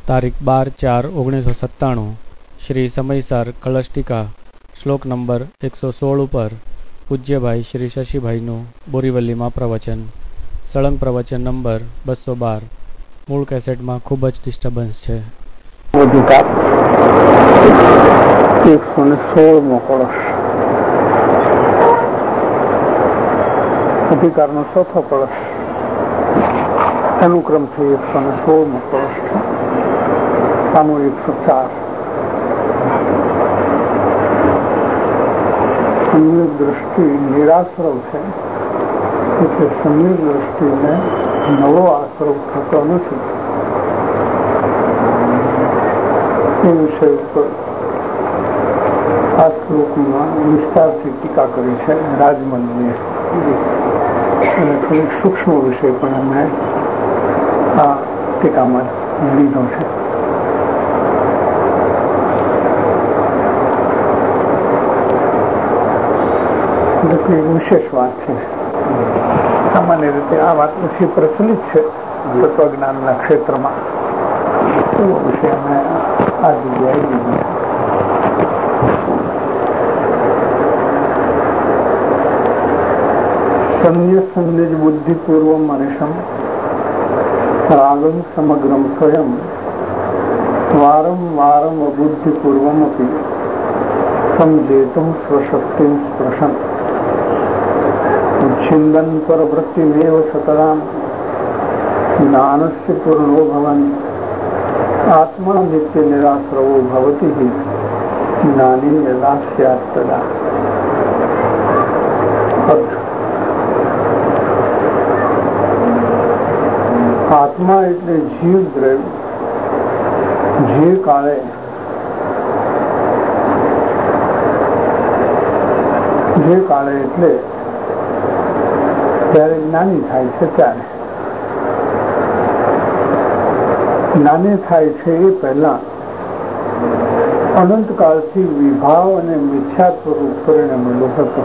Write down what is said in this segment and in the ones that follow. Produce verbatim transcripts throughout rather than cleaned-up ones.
તારીખ બાર ચાર ઓગણીસો સત્તાણું શ્રી સમયસાર કલશટીકા શ્લોક નંબર એકસો સોળ ઉપર પૂજ્યભાઈ શ્રી શશીભાઈનું બોરીવલીમાં પ્રવચન, સળંગ પ્રવચન નંબર બસો બાર. મૂળ કેસેટમાં ખૂબ જ ડિસ્ટર્બન્સ છે. એકસો ને સોળમો કળશ, અધિકારનો ચોથો કળશ, અનુક્રમથી એકસો ને સોળમો કળશ છે. આનું એકસો ચાર. સમ્યક દ્રષ્ટિ નિરાશ્રવ છે, એટલે સમ્યક દ્રષ્ટિને નવો આશ્રવ થતો નથી. એ વિષય ઉપર આ શ્લોકમાં વિસ્તારથી ટીકા કરી છે રાજમલની, અને થોડીક સૂક્ષ્મ વિષય પણ અમે આ ટીકામાં લીધો છે. વિશેષ વાત છે. સામાન્ય રીતે આ વાત પછી પ્રચલિત છે તત્વજ્ઞાનના ક્ષેત્રમાં. એવો વિષય અમે આ જગ્યાએ લીધો છે. સમ્ય સંનિજ બુદ્ધિપૂર્વ મનિષમ રાગમ સમગ્રમ સ્વયં વારમ વારમ અબુદ્ધિપૂર્વમ અપી સમજેતુમ સ્વશક્તિમ સ્પૃશન ઉચ્છિંદન પરવૃત્તિમેવ સતરામ જ્ઞાનસ્ય પૂર્ણો ભવન આત્મા નિત્ય નિરાશ્રવો ભવતિ જ્ઞાની યદા સ્યાત તદા. આત્મા એટલે જીવ દ્રવ્ય, જે કાળે જે કાળે એટલે ત્યારે જ્ઞાની થાય છે, ત્યારે જ્ઞાની થાય છે એ પહેલા અનંતકાળથી વિભાવ અને મિથ્યાત્વ રૂપ પરિણમેલો હતો.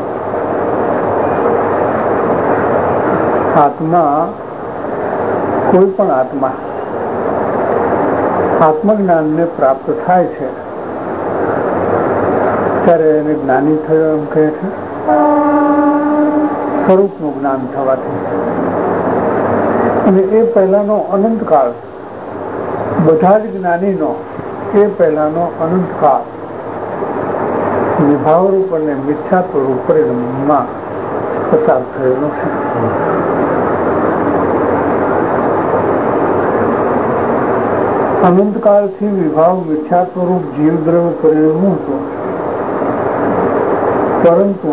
આત્મા, કોઈ પણ આત્મા આત્મજ્ઞાનને પ્રાપ્ત થાય છે ત્યારે એને જ્ઞાની થયો એમ કહે છે. સ્વરૂપનું જ્ઞાન થવાથી, અને એ પહેલાનો અનંતકાળ, બધા જ જ્ઞાનીનો એ પહેલાનો અનંતકાળ વિભાવરૂપ અને મિથ્યાત્વ રૂપ પરિણમમાં પસાર થયેલો છે. અનંતકાળથી વિભાવ મિથ્યાત્વ રૂપ જીવદ્રવ્ય પરિણમ્યું હતું, પરંતુ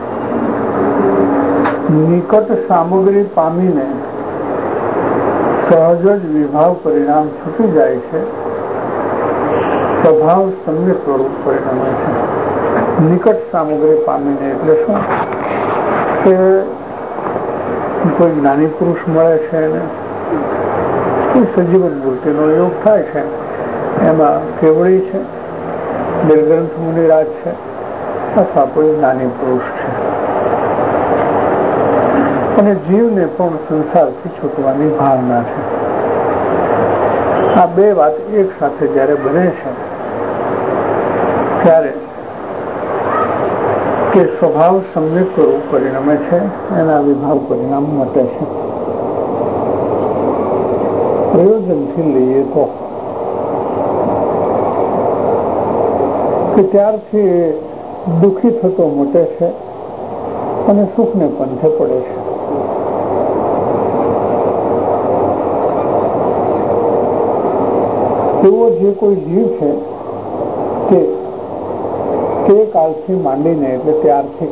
નિકટ સામગ્રી પામીને સહજ જ વિભાવ પરિણામ છૂટી જાય છે. સ્વભાવ સમ્યક સ્વરૂપ પરિણમે છે. નિકટ સામગ્રી પામીને એટલે શું કે કોઈ જ્ઞાની પુરુષ મળે છે ને કોઈ સજીવન મૂર્તિનો યોગ થાય છે, એમાં કેવડી છે, નિર્ગ્રંથ મુનિરાજ છે, અથવા કોઈ જ્ઞાની પુરુષ છે, અને જીવને પણ સંસારથી છૂટવાની ભાવના છે. આ બે વાત એક સાથે જયારે બને છે ત્યારે કે સ્વભાવ સમ્યક સ્વરૂપ પરિણમે છે, એના વિભાવ પરિણામ મટે છે. પ્રયોજનથી લઈએ તો કે ત્યારથી દુઃખી થતો મટે છે અને સુખને પંથે પડે છે. એવો જે કોઈ જીવ છે તે તે કાળથી માંડીને એટલે ત્યારથી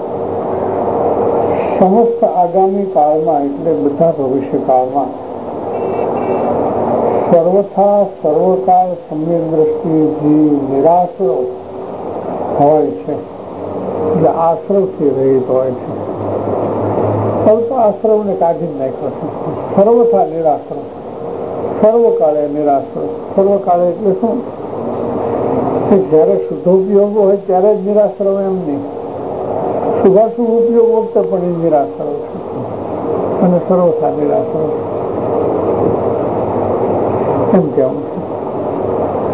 સમસ્ત આગામી કાળમાં એટલે બધા ભવિષ્ય કાળમાં સર્વથા સર્વકાળ સમ્યક દ્રષ્ટિ જીવ નિરાશ્રવ હોય છે, એટલે આશ્રવથી રહિત હોય છે. અલ્પ આશ્રવને કાઢી જ નાખ્યો છે. સર્વથા નિરાશ્રવ, સર્વકાળે નિરાશ્રવ. સર્વકાળે એટલે શું કે જયારે શુદ્ધોપયોગ હોય ત્યારે જ નિરાશ્રવ એમ નહીં, શુભાશુભ ઉપયોગ વખતે પણ એ નિરાશ્રવ છે, અને સર્વથા નિરાશ્રવ એમ કહેવું છે.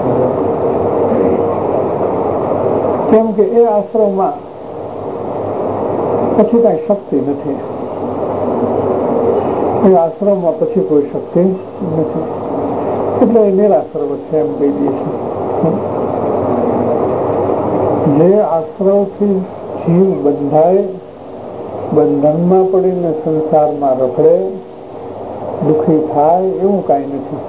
કેમ કે એ આશ્રમમાં પછી કઈ શક્તિ નથી, એ આશ્રમમાં પછી કોઈ શક્તિ નથી, એટલે એ નિરાશ્રવ છે એમ કહી દઈએ છીએ. જે આશ્રવથી જીવ બંધાય, બંધનમાં પડીને સંસારમાં રખડે, દુઃખી થાય, એવું કાંઈ નથી.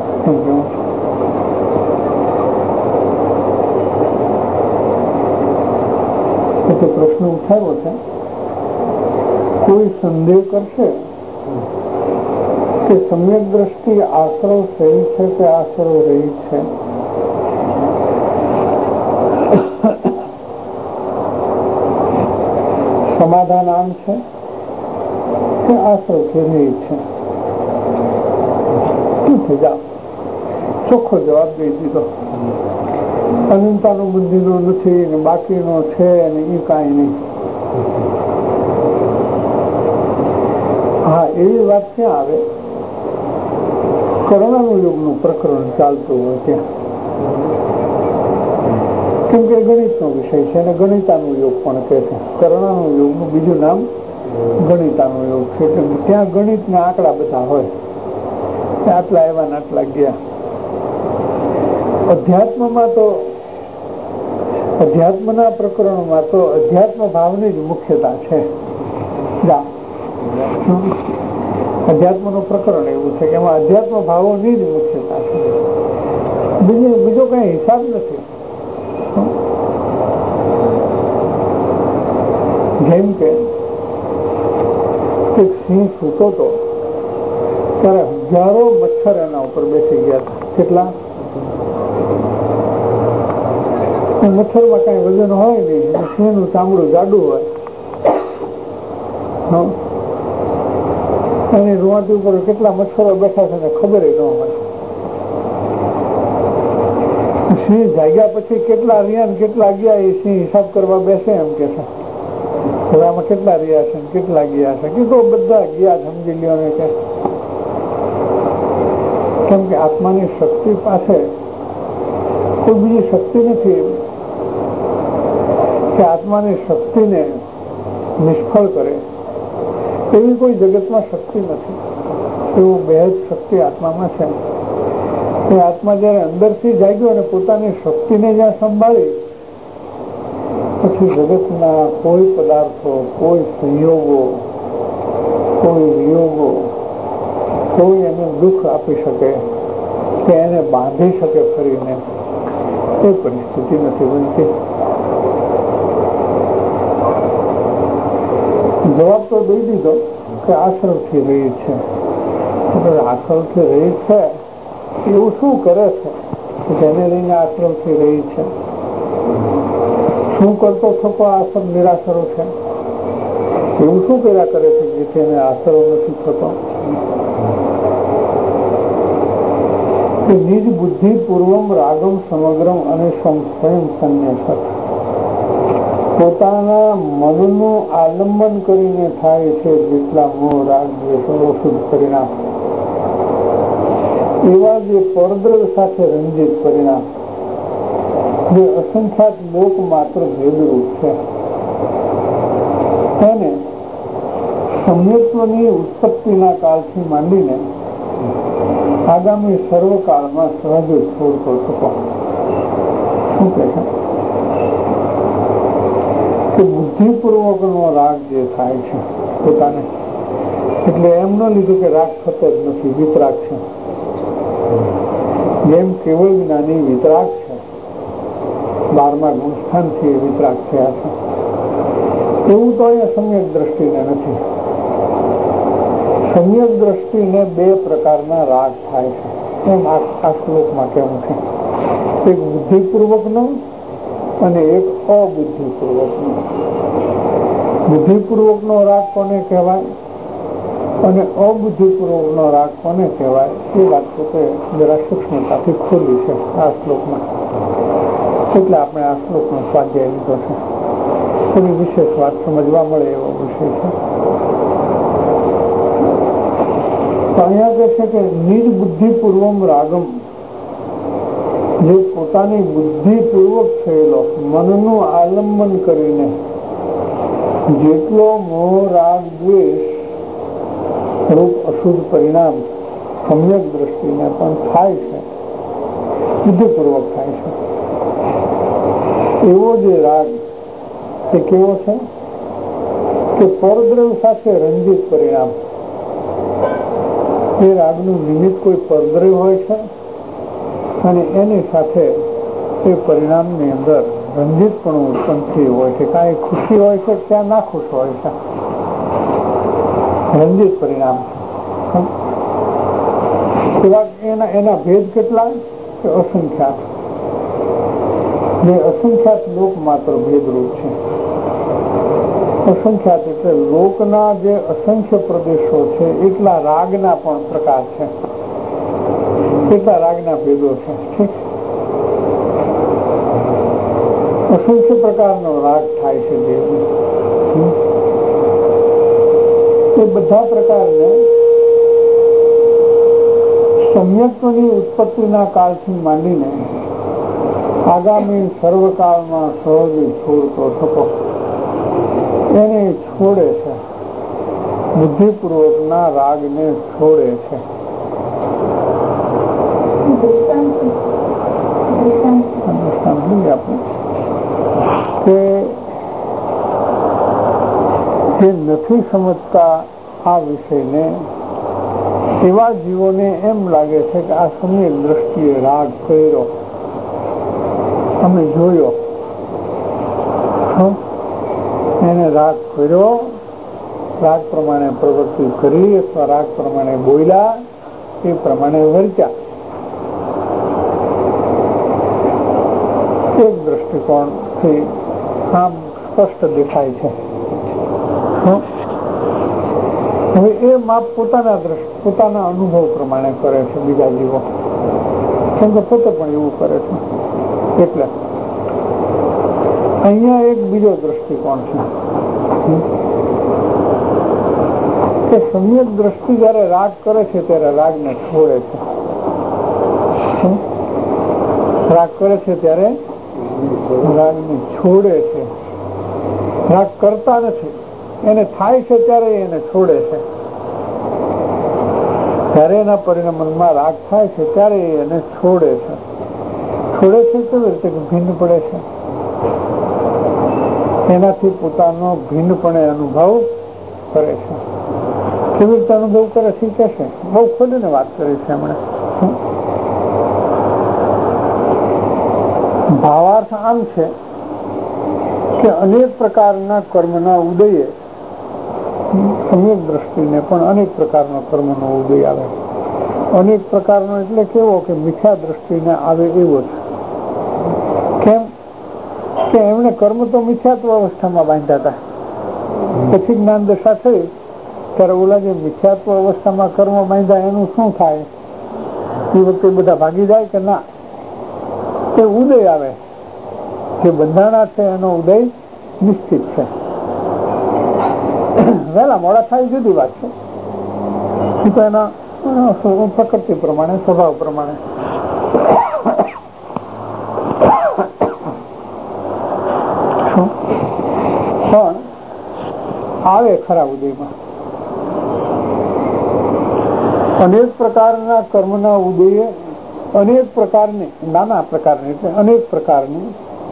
એટલે પ્રશ્ન ઉઠાવ્યો છે, કોઈ સંદેહ કરશે કે સમ્યક દ્રષ્ટિ આશ્રવ સહી છે કે આશ્રવ રહી છે? સમાધાન આમ છે કે આશ્રવથી રહી છે. શું થઈ જાવ? ચોખ્ખો જવાબ દઈ દીધો. અનંતાનો બુદ્ધિનો નથી ને બાકીનો છે ને એ કાંઈ નહીં. હા, એવી વાત ક્યાં આવે? કર્ણાનુયોગનું પ્રકરણ ચાલતું હોય ત્યાં. કેમ કે ગણિતનો વિષય છે અને ગણિતાનુયોગ પણ કહે છે. કર્ણાનુયોગનું બીજું નામ ગણિતાનુયોગ છે. એટલે ત્યાં ગણિતના આંકડા બધા હોય, આટલા આવ્યા ને આટલા ગયા. અધ્યાત્મમાં તો અધ્યાત્મના પ્રકરણોમાં તો અધ્યાત્મ ભાવની જ મુખ્યતા છે. અધ્યાત્મનું પ્રકરણ એવું છે કે એમાં અધ્યાત્મ ભાવોની જ મુખ્યતા છે, બીજો બીજો કઈ હિસાબ નથી. જેમ કે એક સિંહ સૂતો હતો ત્યારે હજારો મચ્છર એના ઉપર બેસી ગયા હતા. કેટલા? મચ્છરમાં કઈ વજન હોય નહીં, સિંહનું ચામડું જાડું હોય, એની રૂવાટી ઉપર કેટલા મચ્છરો બેઠા છે ખબર ન હોય. સિંહ જાગ્યા પછી કેટલા રહ્યા ને કેટલા ગયા એ સિંહ હિસાબ કરવા બેસે એમ કે છે, હવે આમાં કેટલા રહ્યા છે કેટલા ગયા છે, કે તો બધા ગયા સમજી લ્યો ને કે. કેમ કે આત્માની શક્તિ પાસે કોઈ બીજી શક્તિ નથી એવી કે આત્માની શક્તિને નિષ્ફળ કરે એવી કોઈ જગતમાં શક્તિ નથી. એવું બેહદ શક્તિ આત્મામાં છે. એ આત્મા જયારે અંદરથી જાગ્યો અને પોતાની શક્તિને જ્યાં સંભાળી, પછી જગતના કોઈ પદાર્થો, કોઈ સંયોગો, કોઈ વિયોગો, કોઈ એને દુઃખ આપી શકે કે એને બાંધી શકે ફરીને, એ પરિસ્થિતિ નથી બનતી. જવાબ તો દઈ દીધો કે આશ્રવથી રહી છે. આશ્રવથી રહી છે એવું શું કરે છે જેને લઈને આશ્રવથી રહી છે? શું કરતો થતો આશ્રમ નિરાશ્રવ છે? એવું શું કર્યા કરે છે જેથી એને આશ્રવ નથી થતો? નિજ બુદ્ધિ પૂર્વમ રાગમ સમગ્રમ અને સ્વયં સંન્યાસ. પોતાના મનનું આલંબન કરીને થાય છે જેટલા મોહ રાગ દ્વેષો શુદ્ધ પરિણામ, એવા જે પરદ્રવ સાથે રંજિત પરિણામ, જે અસંખ્યાત લોક માત્ર ભેદરૂપ છે, તેને સમ્યત્વની ઉત્પત્તિના કાળથી માંડીને આગામી સર્વકાળમાં સહજ છોડતો થતો. શું કહે છે કે બુદ્ધિપૂર્વકનો રાગ જે થાય છે પોતાને, એટલે એમ ન લીધું કે રાગ થતો જ નથી, વિતરાગ છે. જેમ કેવળ જ્ઞાની વિતરાગ છે, બારમા ગુણસ્થાનથી વિતરાગ થયા છે, એવું તો અહીંયા સમ્યક દ્રષ્ટિને નથી. સમ્યક દ્રષ્ટિને બે પ્રકારના રાગ થાય છે એમ આ શ્લોકમાં કેવું છે. એક બુદ્ધિપૂર્વકનો અને એક અબુદ્ધિપૂર્વકનો. બુદ્ધિપૂર્વકનો રાગ કોને કહેવાય અને અબુદ્ધિપૂર્વકનો રાગ કોને કહેવાય એ વાત પોતે જરા સૂક્ષ્મતાથી ખોલી છે આ શ્લોકમાં. એટલે આપણે આ શ્લોકનો સ્વાધ્યાય લીધો છે. થોડી વિશેષ વાત સમજવા મળે એવો વિષય છે. તો અહીંયા કહે છે કે નિજ બુદ્ધિપૂર્વમ રાગમ, જે પોતાની બુદ્ધિપૂર્વક થયેલો મનનું આલંબન કરીને જેટલો મોહ રાગ દ્વેષ રૂપ અશુદ્ધ પરિણામ સમ્યક દ્રષ્ટિને પણ થાય છે, બુદ્ધિપૂર્વક થાય છે, એવો જે રાગ તે કેવો છે કે પરદ્રવ્ય સાથે રંજિત પરિણામ. એ રાગનું નિમિત્ત કોઈ પરદ્રવ્ય હોય છે અને એની સાથે એ પરિણામની અંદર રંજિત પણ ઉત્પન્ન થયું હોય છે. કાંઈ ખુશી હોય છે, ત્યાં ના ખુશ હોય છે, રંજિત પરિણામ છે. એના એના ભેદ કેટલા કે અસંખ્યાત. જે અસંખ્યાત લોક માત્ર ભેદરૂપ છે. અસંખ્યાત એટલે લોકના જે અસંખ્ય પ્રદેશો છે એટલા રાગના પણ પ્રકાર છે, એટલા રાગના ભેદો છે. અસંખ્ય પ્રકારનો રાગ થાય છે દેવને. એ બધા પ્રકારને સમ્યક્તની ઉત્પત્તિના કાળથી માંડીને આગામી સર્વકાળમાં સહજ છોડતો થતો એને છોડે છે, બુદ્ધિપૂર્વકના રાગને છોડે છે. કે જે નથી સમજતા આ વિષયને એવા જીવોને એમ લાગે છે કે આ સમ્યક દ્રષ્ટિએ રાગ કર્યો, અમે જોયો, એને રાગ કર્યો, રાગ પ્રમાણે પ્રવૃત્તિ કરી અથવા રાગ પ્રમાણે બોલ્યા, એ પ્રમાણે વર્ત્યા. એક દ્રષ્ટિકોણથી આમ સ્પષ્ટ દેખાય છે. હવે એ માપ પોતાના દ્રષ્ટિ પોતાના અનુભવ પ્રમાણે કરે છે બીજા જીવો, કેમ કે પોતે પણ એવું કરે છે. એટલે અહીંયા એક બીજો દ્રષ્ટિકોણ છે કે સમ્યક દ્રષ્ટિ જયારે રાગ કરે છે ત્યારે રાગને છોડે છે. રાગ કરે છે ત્યારે રાગને છોડે છે, રાગ કરતા નથી. એને થાય છે ત્યારે એને છોડે છે. ત્યારે એના પરિણામમાં રાગ થાય છે ત્યારે એને છોડે છે. છોડે છે કેવી રીતે? ભિન્ન પડે છે, એનાથી પોતાનો ભિન્નપણે અનુભવ કરે છે. કેવી રીતે અનુભવ કરે શીખે છે? બહુ ખોલીને વાત કરી છે એમણે. ભાવાર્થ આમ છે કે અનેક પ્રકારના કર્મના ઉદયે સમ્યક દ્રષ્ટિને પણ અનેક પ્રકારના કર્મનો ઉદય આવે. અનેક પ્રકારનો એટલે કેવો કે મિથ્યા દ્રષ્ટિને આવે એવો છે. કેમ કે એમણે કર્મ તો મિથ્યાત્વ અવસ્થામાં બાંધ્યા હતા, પછી જ્ઞાન દશા થઈ ત્યારે ઓલા જે મિથ્યાત્વ અવસ્થામાં કર્મ બાંધ્યા એનું શું થાય? એ વખતે બધા ભાગી જાય કે ના? એ ઉદય આવે, જે બંધાણા છે એનો ઉદય નિશ્ચિત છે. વહેલા મોડા થાય જુદી વાત છે, એ તો એના પ્રકૃતિ પ્રમાણે, સ્વભાવ પ્રમાણે. પણ આવે ખરા ઉદયમાં. અનેક પ્રકારના કર્મના ઉદયે અનેક પ્રકારની, નાના પ્રકારની એટલે અનેક પ્રકારની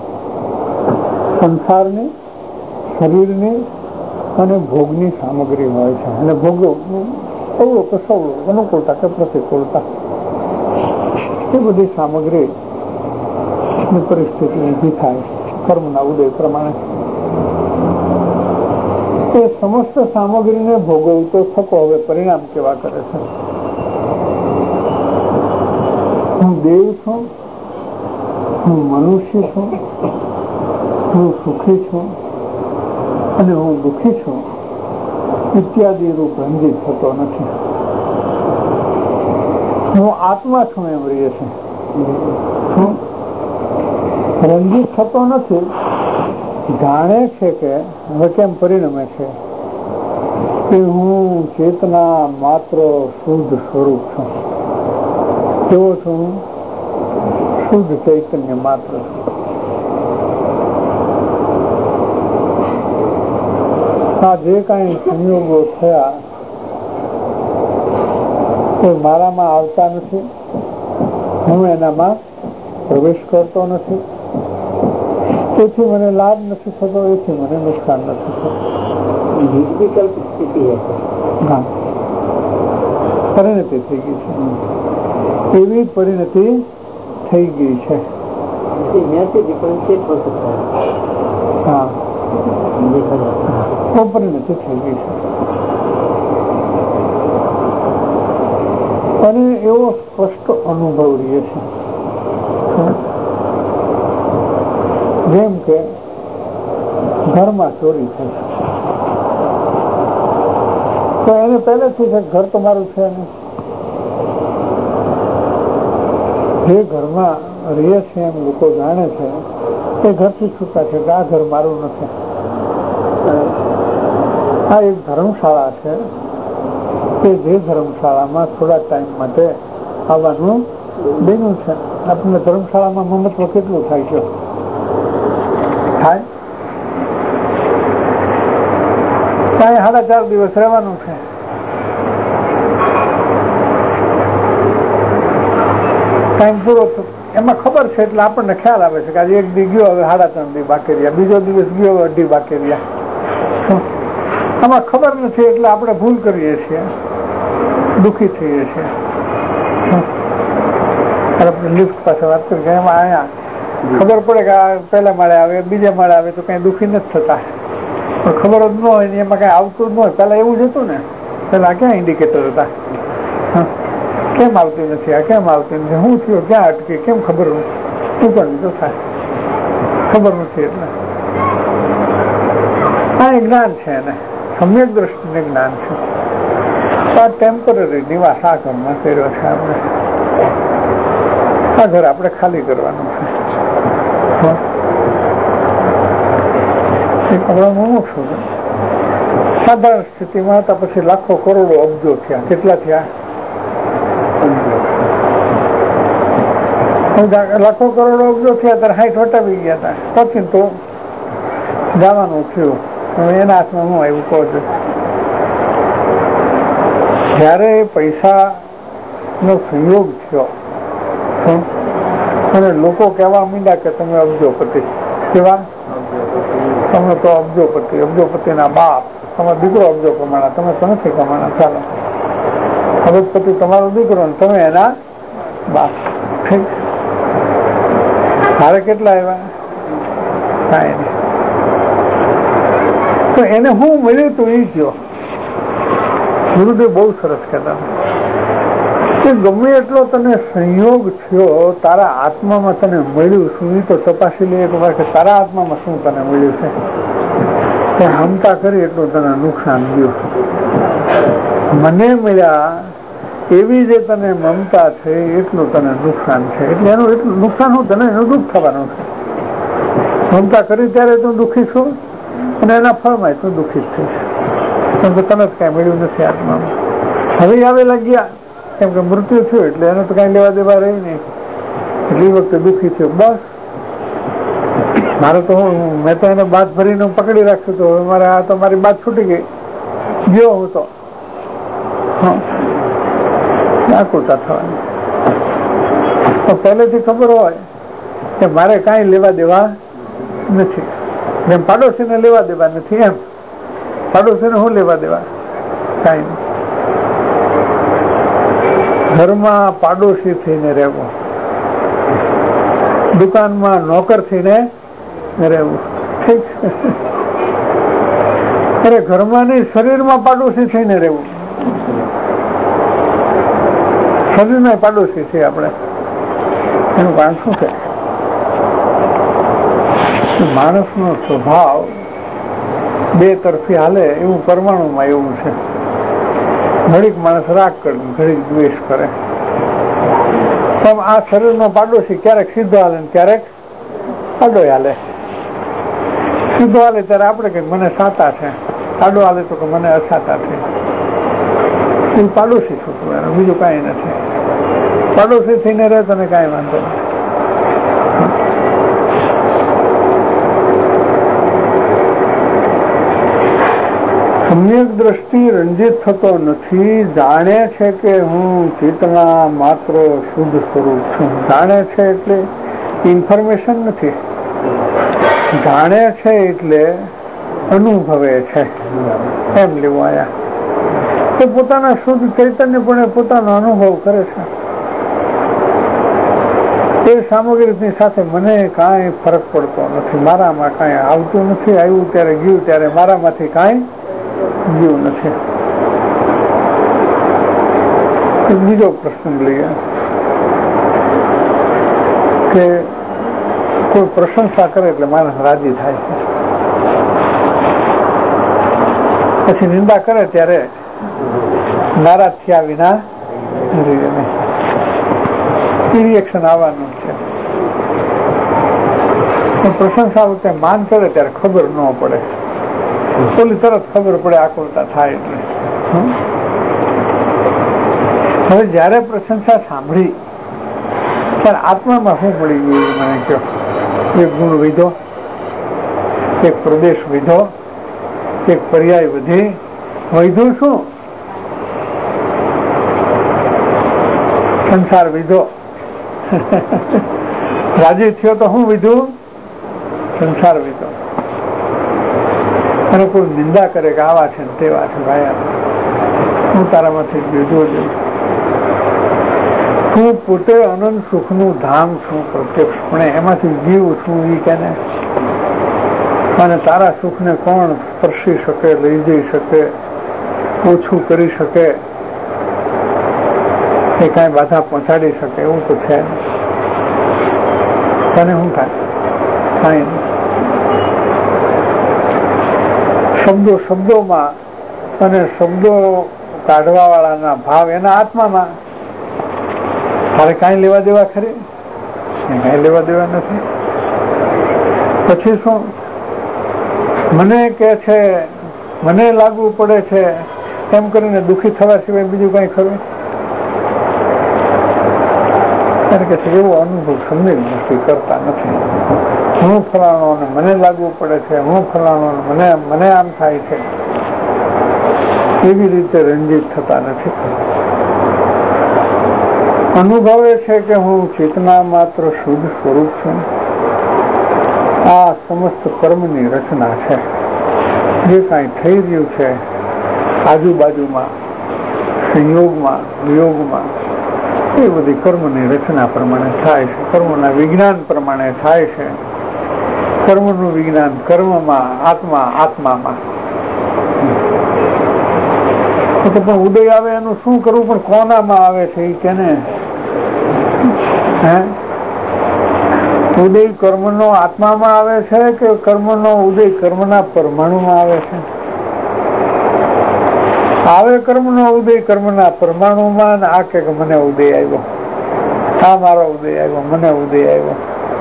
સંસારની, શરીરની અને ભોગની સામગ્રી હોય છે. અને ભોગો અવળો કે સવળો, અનુકૂળતા કે પ્રતિકૂળતા, એ બધી સામગ્રી પરિસ્થિતિ ઊભી થાય કર્મના ઉદય પ્રમાણે. એ સમસ્ત સામગ્રીને ભોગવતો થકો હવે પરિણામ કેવા કરે છે? હું દેવ છું, હું મનુષ્ય છું, હું સુખી છું અને હું દુઃખી છું ઇત્યાદિ રૂપ રંજિત થતો નથી. હું આત્મા છું એમ રહે છે. રંજિત થતો નથી. જાણે છે કે હવે કેમ પરિણમે છે કે હું ચેતના માત્ર શુદ્ધ સ્વરૂપ છું. કેવો છું? શુદ્ધ ચૈતન્ય માત્ર છું. આ જે કાંઈ સંયોગો થયા એ મારામાં આવતા નથી, હું એનામાં પ્રવેશ કરતો નથી, તેથી મને લાભ નથી થતો, એથી મને નુકસાન નથી થતું. નિર્વિકલ્પ સ્થિતિ હા, પરિણતિ થઈ ગઈ છે, એવી પરિણતિ થઈ ગઈ છે. હા, वो परिणति થઈ ગઈ છે. અને એવો સ્પષ્ટ અનુભવ રહે છે, જેમ કે ઘરમાં ચોરી થઈ તો એને પહેલેથી છે ઘર તો મારું છે ને, જે ઘરમાં રહે છે એમ લોકો જાણે છે એ ઘરથી છૂટા છે કે આ ઘર મારું નથી. આ એક ધર્મશાળા છે કે જે ધર્મશાળામાં થોડા ટાઈમ માટે આવવાનું બન્યું છે. આપણને ધર્મશાળામાં મહત્વ કેટલું થાય છે? થાય ત્યાં સાડા ચાર દિવસ રહેવાનું છે. ટાઈમ પૂરો એમાં ખબર છે એટલે આપણને ખ્યાલ આવે છે કે આજે એક દી ગયો, હવે સાડા ત્રણ દી બાકી રહ્યા, બીજો દિવસ ગયો, હવે અઢી બાકી રહ્યા. આમાં ખબર નથી એટલે આપણે ભૂલ કરીએ છીએ, દુઃખી થઈએ છીએ. આપણે લિફ્ટ પાસે વાત કરી કે એમાં અહીંયા ખબર પડે કે આ પહેલા માળે આવે, બીજા માળે આવે તો કઈ દુઃખી નથી થતા. પણ ખબર જ ન હોય ને એમાં કઈ આવતું જ ન હોય. પેલા એવું જ હતું ને, પેલા ક્યાં ઇન્ડિકેટર હતા? કેમ આવતી નથી, આ કેમ આવતી નથી, શું થયું, ક્યાં અટકી, કેમ ખબર નથી, પણ તો થાય ખબર નથી. એટલે આ જ્ઞાન છે એને સમ્યક દ્રષ્ટિને જ્ઞાન છે. આ ટેમ્પરરી નિવાસ આ ઘરમાં કર્યો છે આપણે. આ ઘર આપણે ખાલી કરવાનું છે. સાધારણ સ્થિતિમાં હતા, પછી લાખો કરોડો અબજો થયા. કેટલા થયા? લાખો કરોડો અબજો થયા ત્યારે હાઈટ વટાવી ગયા હતા. પછી તો જવાનું થયું. હવે એના હાથમાં હું આવ્યું કહું છું, જયારે પૈસા નો સંયોગ થયો અને લોકો કહેવા માંડ્યા કે તમે અબજોપતિ. કેવા? તમે તો અબજોપતિ, અબજોપતિ ના બાપ, તમારો દીકરો અબજો કમાણા, તમે તો નથી કમાણા. ચાલો, અબજપતિ તમારો દીકરો ને તમે એના બાપ. ઠીક, મારે કેટલા આવ્યા? કાંઈ નહીં. તો એને હું મળ્યું તું એ કયો. ગુરુદેવ બહુ સરસ કહેતા કે ગમે એટલો તને સંયોગ થયો, તારા આત્મામાં તને મળ્યું શું એ તો તપાસી લે એક વાર કે તારા આત્મામાં શું તને મળ્યું છે. તે મમતા કરી એટલું તને નુકસાન ગયું. મને મળ્યા એવી જે તને મમતા છે એટલું તને નુકસાન છે. એટલે એનું એટલું નુકસાન હું તને એનું દુઃખ થવાનું છે. મમતા કરી ત્યારે તું દુઃખી છું અને એના ફળમાં તું દુઃખી થઈશ. કેમ કે તને જ કઈ મળ્યું નથી આત્મામાં. હવે આવે લાગ્યા કેમ કે મૃત્યુ થયું એટલે એને તો કઈ લેવા દેવા રહી નહીં. એટલે એ વખતે દુઃખી થયો. બસ મારે તો હું મેં તો એને બાદ ભરીને પકડી રાખ્યું તો હવે મારે આ તો મારી બાદ છૂટી ગઈ. ગયો હું તો આકુરતા થવાની. તો પહેલેથી ખબર હોય કે મારે કાંઈ લેવા દેવા નથી. જેમ પાડોશીને લેવા દેવા નથી એમ પાડોશીને શું લેવા દેવા? કાંઈ નહીં. ઘરમાં પાડોશી થઈને રહેવું, દુકાનમાં નોકર થઈને રહેવું. ઠીક છે. અરે ઘરમાં નહીં, શરીરમાં પાડોશી થઈને રહેવું. શરીરમાં પાડોશી છે આપણે. એનું કારણ શું છે? માણસનો સ્વભાવ બે તરફી હાલે એવું પરમાણુમાં એવું છે. ઘડીક માણસ રાગ કરે, ઘડીક દ્વેષ કરે. પણ આ શરીરનો પાડોશી ક્યારેક સીધો હાલે ને ક્યારેક આડો હાલે. સીધો હાલે ત્યારે આપણે કે મને સાતા છે, આડો હાલે તો કે મને અસાતા છે. એ પાડોશી છું, બીજું કાંઈ નથી. પાડોશી થઈને રહે તને કાંઈ વાંધો નહીં. સમ્યક દ્રષ્ટિ રંજિત થતો નથી, જાણે છે કે હું ચેતના માત્ર શુદ્ધ સ્વરૂપ છું. જાણે છે એટલે ઇન્ફોર્મેશન નથી, જાણે છે એટલે અનુભવે છે એમ લેવું. આયા એ પોતાના શુદ્ધ ચૈતન્ય પણ પોતાનો અનુભવ કરે છે. એ સામગ્રીની સાથે મને કાંઈ ફરક પડતો નથી, મારામાં કાંઈ આવતું નથી, આવ્યું ત્યારે ગયું ત્યારે મારામાંથી કાંઈ ગયું નથી. બીજો પ્રશ્ન લઈએ કે કોઈ પ્રશંસા કરે એટલે માણસ રાજી થાય છે, પછી નિંદા કરે ત્યારે નારાજ થયા વિના રિએક્શન આવવાનું છે. પ્રશંસા વખતે માન કરે ત્યારે ખબર ન પડે, ઓલી તરત ખબર પડે, આકુલતા થાય. એટલે હવે જયારે પ્રશંસા સાંભળી ત્યારે આત્મામાં શું મળી ગયું મને કહો? એક ગુણ વિધો, એક પ્રદેશ વિધો, એક પર્યાય વધી, વૈધું શું? સંસાર વિધો. રાજી થયો તો હું વિધું? સંસાર વિધો. અને કોઈ નિંદા કરે કે આવા છે ને તેવા છે, ભાઈ હું તારામાંથી બીજો જોઉં, તું પોતે અનંત સુખનું ધામ છું પ્રત્યક્ષપણે, એમાંથી જીવ છું એ કેને, અને તારા સુખને કોણ સ્પર્શી શકે, લઈ જઈ શકે, ઓછું કરી શકે, એ કાંઈ બાધા પહોંચાડી શકે એવું તો છે નહીં. તને શું થાય? કાંઈ નહીં. શબ્દો શબ્દોમાં અને શબ્દો કાઢવા વાળાના ભાવ એના આત્મામાં, તારે કાંઈ લેવા દેવા ખરી? કાંઈ લેવા દેવા નથી. પછી શું? મને કે છે, મને લાગુ પડે છે એમ કરીને દુઃખી થવા સિવાય બીજું કઈ ખરું? કે છે એવો અનુભવ સમ્યક દ્રષ્ટિ કરતા નથી. હું ફલાણો ને મને લાગુ પડે છે, હું ફલાણો મને મને આમ થાય છે, એવી રીતે રંજિત થતા નથી. અનુભવે છે કે હું ચેતના માત્ર શુદ્ધ સ્વરૂપ છું. આ સમસ્ત કર્મની રચના છે. જે કાંઈ થઈ રહ્યું છે આજુબાજુમાં, સંયોગમાં, વિયોગમાં, એ બધી કર્મની રચના પ્રમાણે થાય છે, કર્મના વિજ્ઞાન પ્રમાણે થાય છે. કર્મનું વિજ્ઞાન કર્મમાં, આત્મા આત્મામાં. પણ ઉદય આવે એનું શું કરવું? પણ કોનામાં આવે છે એ કેને? હે, ઉદય કર્મનો આત્મામાં આવે છે કે કર્મનો ઉદય કર્મના પરમાણુમાં આવે છે? આવે કર્મનો ઉદય કર્મના પરમાણુમાં, ને આ કે મને ઉદય આવ્યો, આ મારો ઉદય આવ્યો, મને ઉદય આવ્યો.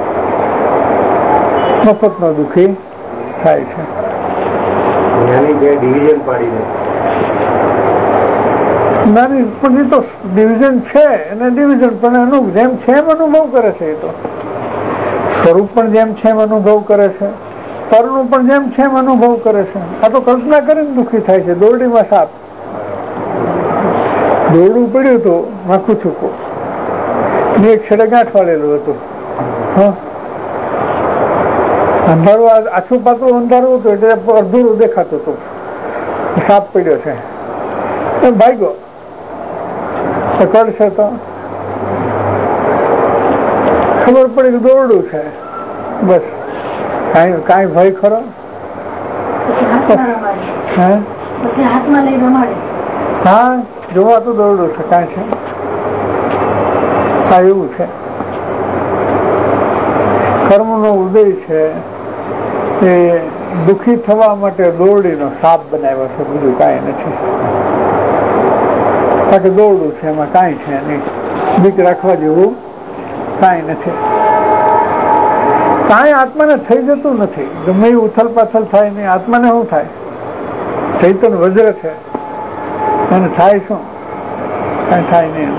મફતનો દુઃખી થાય છે. ડિવિઝન પાડી દે નાની પણ એ તો ડિવિઝન છે, એને ડિવિઝન પણ એનું જેમ છે એમ અનુભવ કરે છે. એ તો સ્વરૂપ પણ જેમ છે એમ અનુભવ કરે છે, પરનું પણ જેમ છે એમ અનુભવ કરે છે. આ તો કલ્પના કરીને દુઃખી થાય છે. દોરડીમાં સાપ, દોરડું પડ્યું હતું માખું છૂકું, એક છેડે ગાંઠ વાળેલું હતું. હા, અંધારું આછું પાતું અંધારું હતું એટલે અડધું દેખાતું હતું. સાપ પડ્યો છે, ભાગ્યો કરશે તો ખબર પડી કે દોરડું છે, બસ. કાંઈ કાંઈ ભય ખરો? હા, જોવા તો દોરડું છે, કાંઈ છે. હા, એવું છે. કર્મનો ઉદય છે એ દુઃખી થવા માટે દોરડીનો સાપ બનાવ્યો છે, બીજું કાંઈ નથી. કારણ કે દોરડું છે, એમાં કાંઈ છે નહીં, બીક રાખવા જેવું કાંઈ નથી. કાંઈ આત્માને થઈ જતું નથી. ગમે એ ઉથલ પાથલ થાય નહીં, આત્માને શું થાય? ચૈતન વજ્ર છે, એને થાય શું? કાંઈ થાય નહીં.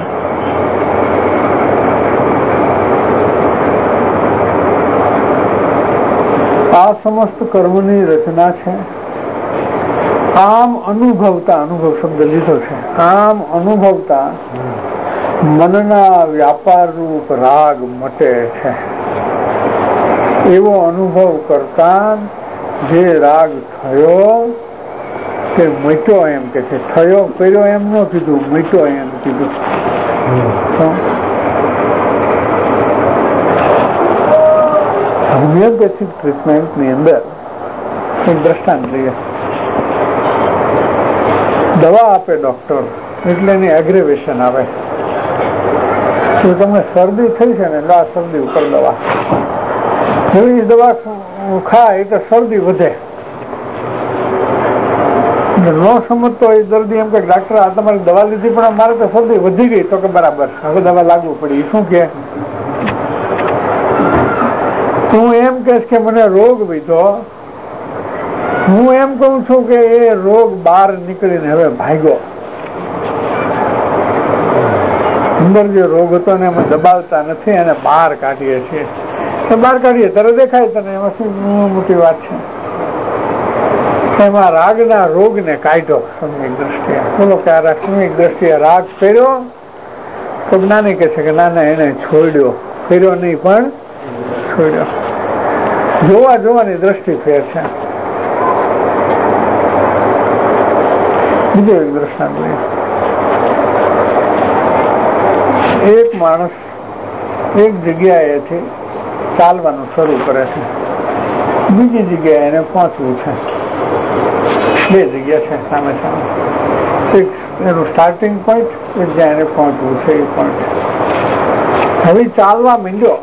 આ સમસ્ત કર્મની રચના છે. આમ અનુભવતા, અનુભવ શબ્દ લીધો છે, આમ અનુભવતા મનના વ્યાપાર રૂપ રાગ મટે છે. એવો અનુભવ કરતા જે રાગ થયો તે મટ્યો એમ કે છે. થયો કર્યો એમ ન કીધું, મટ્યો એમ કીધું. હોમિયોપેથિક ટ્રીટમેન્ટની અંદર એક દ્રષ્ટાંત લઈએ. દવા આપે ડોક્ટર એટલે એની એગ્રેવેશન આવે. જો તમને શરદી થઈ છે ને, આ શરદી ઉપર દવા, એવી દવા ખાય તો શરદી વધે. ન સમજતો એ દર્દી એમ કે ડાક્ટર આ તમારી દવા લીધી પણ મારે તો શરદી વધી ગઈ. તો કે બરાબર, હવે દવા લાગુ પડી. શું કે તું એમ કહેશ કે મને રોગ વિધો, હું એમ કઉ છું કે એ રોગ બહાર નીકળીને હવે ભાગ્યો. અંદર જે રોગ હતો ને અમે દબાવતા નથી, એને બહાર કાઢીએ છીએ. બહાર કાઢીએ ત્યારે દેખાય તને, એમાં શું મોટી વાત છે? એમાં રાગના રોગને કાઢ્યો સમ્યક દ્રષ્ટિએ. બોલો કે આ સમ્યક દ્રષ્ટિએ રાગ કર્યો તો જ્ઞાની કહે છે કે ના ના એને છોડ્યો, કર્યો નહીં પણ છોડ્યો. જોવા જોવાની દ્રષ્ટિ ફેર છે. બીજો એક દ્રષ્ટાંત લઈએ. એક માણસ એક જગ્યાએથી ચાલવાનું શરૂ કરે છે, બીજી જગ્યાએ એને પહોંચવું છે. બે જગ્યા છે સામે સામે. એક એનું સ્ટાર્ટિંગ પોઈન્ટ, એક જ્યાં એને પહોંચવું છે એ પોઈન્ટ. હવે ચાલવા માંડ્યો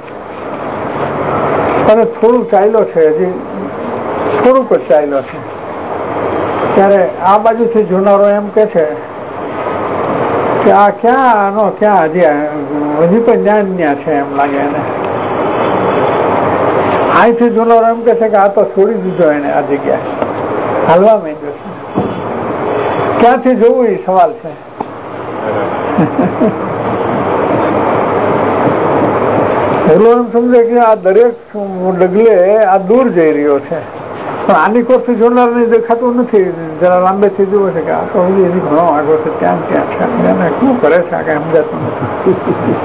અને થોડું ચાલ્યો છે, હજી થોડુંક જ ચાલ્યો છે, ત્યારે આ બાજુથી જોનારો એમ કે છે કે આ ક્યાં, આનો ક્યાં હજી હજી પણ જ્ઞાન ત્યાં છે એમ લાગે એને. અહીંથી જોનારો એમ કે છે કે આ તો છોડી દીધો એને, આ જગ્યાએ હાલવા માંડ્યો છે. ક્યાંથી જોવું એ સવાલ છે. પેલો એમ સમજે કે આ દરેક ડગલે આ દૂર જઈ રહ્યો છે, પણ આની કોરથી જોનારને દેખાતું નથી. જરા લાંબેથી જુએ છે કે આ તો હજી એની ઘણો આગળ છે, ત્યાં ત્યાં છે, એને શું કરે છે આ કઈ સમજાતું નથી.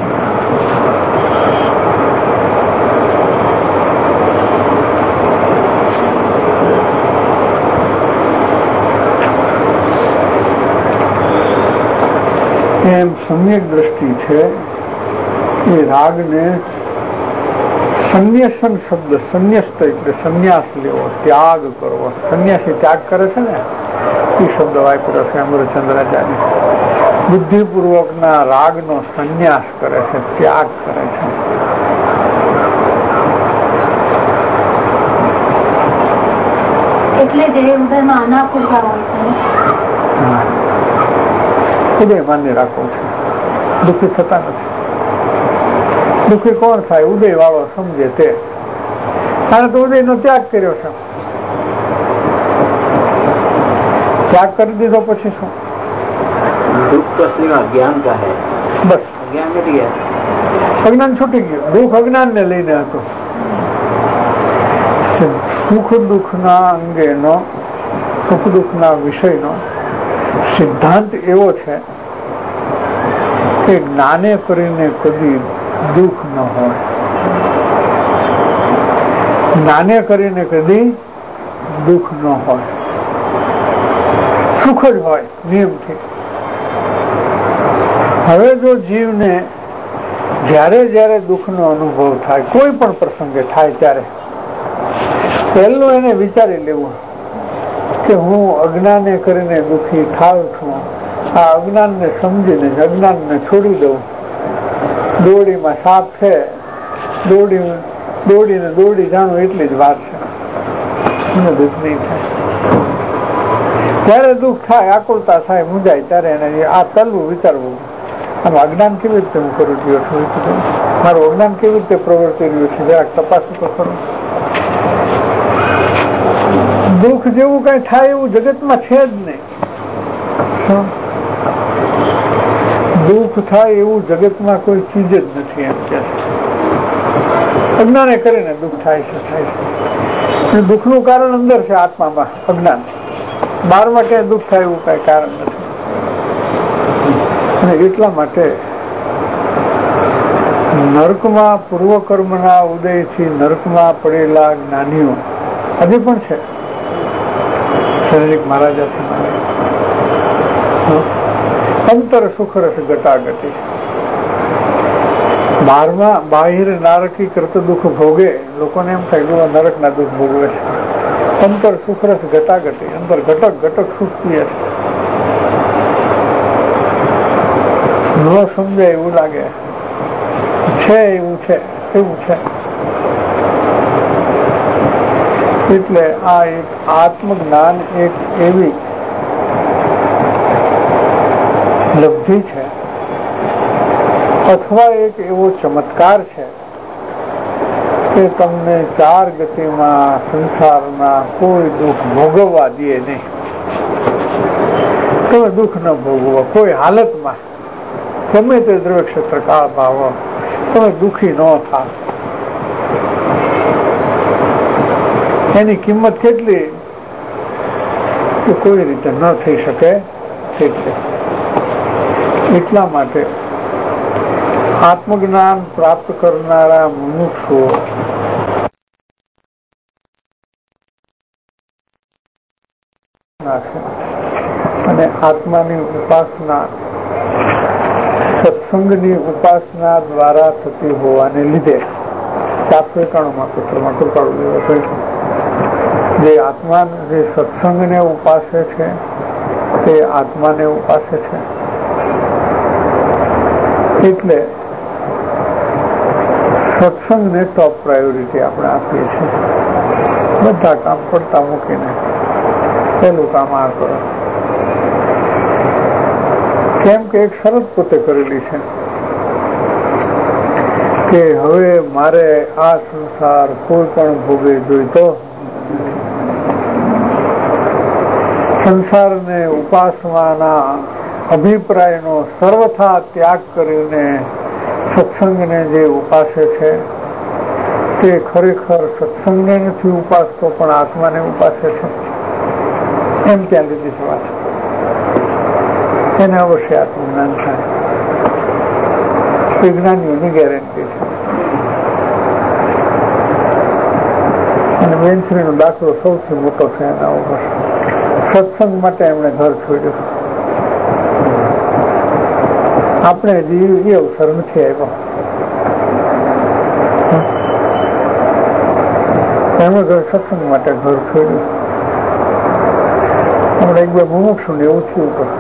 એમ સમ્યક દ્રષ્ટિ છે એ રાગને સંન્યાસન શબ્દ, સંન્યસ્ત એટલે સંન્યાસ લેવો, ત્યાગ કરવો. સંન્યાસી ત્યાગ કરે છે ને, એ શબ્દ વાપર્યો છે અમરચંદ્રાચાર્ય. બુદ્ધિપૂર્વકના રાગનો સંન્યાસ કરે છે, ત્યાગ કરે છે. એટલે જે ઉદયમાં અનાકુળતા હોય છે, ઉદય માન્ય રાખવો છે, દુઃખી થતા નથી. દુઃખી કોણ થાય? ઉદય વાળો સમજે તે. કારણ તો ઉદય નો ત્યાગ કર્યો છે. ત્યાગ કરી દીધો પછી શું? दुख तो असली में अज्ञान का है. બસ अज्ञान मिट गया. અજ્ઞાન છૂટી ગયું. દુઃખ અજ્ઞાન ને લઈને હતું. સુખ દુઃખના અંગેનો, સુખ દુઃખના વિષયનો સિદ્ધાંત એવો છે કે જ્ઞાને કરીને કદી દુઃખ ન હોય, જ્ઞાને કરીને કદી દુઃખ ન હોય, સુખ જ હોય નિયમથી. હવે જો જીવને જ્યારે જ્યારે દુઃખનો અનુભવ થાય, કોઈ પણ પ્રસંગે થાય, ત્યારે પહેલું એને વિચારી લેવું કે હું અજ્ઞાને કરીને દુઃખી થાઉં છું. આ અજ્ઞાનને સમજીને અજ્ઞાનને છોડી દઉં. દોડીમાં સાપ છે, દોડી દોડીને દોડી જાણું એટલી જ વાર છે, એને દુઃખ નહીં થાય. ત્યારે દુઃખ થાય, આકુળતા થાય, મૂંઝાય, ત્યારે એને આ કરવું, વિચારવું. આમ અજ્ઞાન કેવી રીતે હું કરું છું, મારું અજ્ઞાન કેવી રીતે પ્રવર્તી રહ્યું છે, જરાક તપાસું તો ખરું. દુઃખ જેવું કઈ થાય એવું જગતમાં છે જ નહીં. દુઃખ થાય એવું જગતમાં કોઈ ચીજ જ નથી એમ કે છે. અજ્ઞાને કરીને દુઃખ થાય છે, થાય છે. દુઃખનું કારણ અંદર છે આત્મામાં, અજ્ઞાન. બારમાં ક્યાંય દુઃખ થાય એવું કઈ કારણ નથી. અને એટલા માટે નરકમાં પૂર્વકર્મના ઉદયથી નરકમાં પડેલા જ્ઞાનીઓ હજી પણ છે. શારીરિક મહારાજાથી માને અંતર સુખરસ ગટાગટી, બારમાં બાહિર નારકી કરત દુઃખ ભોગે. લોકોને એમ થાય નરક ના દુઃખ ભોગવે છે. અંતર સુખરસ ઘટાઘટી, અંદર ઘટક ઘટક સુખ પીએ છે. ન સમજાય એવું લાગે છે, એવું છે એવું છે. એટલે આ એક આત્મજ્ઞાન એક એવી લબ્ધિ છે અથવા એક એવો ચમત્કાર છે કે તમને ચાર ગતિમાં સંસારના કોઈ દુઃખ ભોગવવા દે નહીં. તમે દુઃખ ન ભોગવો કોઈ હાલતમાં, ગમે તે દ્રવ્ય ક્ષેત્ર કાળ ભાવ, તમે દુઃખી ન થાવ. એની કિંમત કેટલી કે કોઈ રીતે ન થઈ શકે તેટલી. એટલા માટે આત્મજ્ઞાન પ્રાપ્ત કરનારા મુમુક્ષુઓ અને આત્માની ઉપાસના સત્સંગની ઉપાસના દ્વારા થતી હોવાને લીધે ચારસો એકાણું માં સૂત્રમાં કૃપાળુ દેવે કહ્યું જે આત્મા જે સત્સંગને ઉપાસે છે તે આત્માને ઉપાસે છે. એટલે સત્સંગને ટોપ પ્રાયોરિટી આપણે આપીએ છીએ. બધા કામ પડતા મૂકીને પહેલું કામ આ કરો. કેમ કે એક શરત પોતે કરેલી છે કે હવે મારે આ સંસાર કોઈ પણ ભોગે જોઈતો, સંસારને ઉપાસવાના અભિપ્રાયનો સર્વથા ત્યાગ કરીને સત્સંગને જે ઉપાસે છે તે ખરેખર સત્સંગને નથી ઉપાસતો પણ આત્માને ઉપાસે છે. એમ ત્યાં લીધી છે વાત. એને અવશ્ય આત્મજ્ઞાન થાય. વિજ્ઞાનીઓની ગેરંટી છે. અને બેનશ્રીનો દાખલો સૌથી મોટો છે એના ઉપર. સત્સંગ માટે એમણે ઘર છોડ્યું. આપણે હજી એ અવસર નથી આવ્યો. એમણે ઘર સત્સંગ માટે ઘર છોડ્યું. હમણાં એક બે મુમુક્ષુ ને એવું થયું તો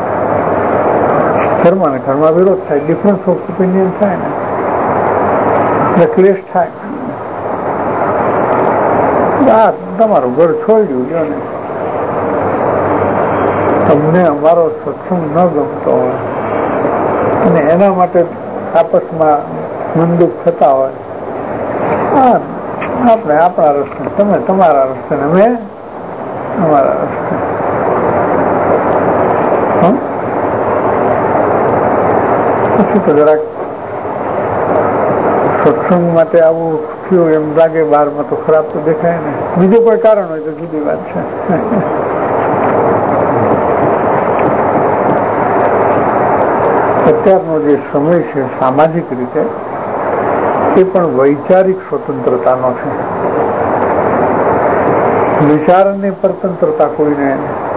ઘરમાં ને ઘરમાં વિરોધ થાય, ડિફરન્સ ઓફ ઓપિનિયન થાય ને એટલે ક્લેશ થાય. આ તમારું ઘર છોડ્યું લ્યો ને, તમને અમારો સત્સંગ ન ગમતો હોય અને એના માટે આપસમાં મનદુખ થતા હોય, આપણે આપણા રસ્તે, તમે તમારા રસ્તે ને અમે અમારા રસ્તે. પછી તો જરાક સત્સંગ માટે આવું થયું એમ લાગે. બહારમાં તો ખરાબ તો દેખાય ને, બીજું કોઈ કારણ હોય તો જુદી વાત છે. અત્યારનો જે સમય છે સામાજિક રીતે એ પણ વૈચારિક સ્વતંત્રતાનો છે. વિચારની સ્વતંત્રતા કોઈને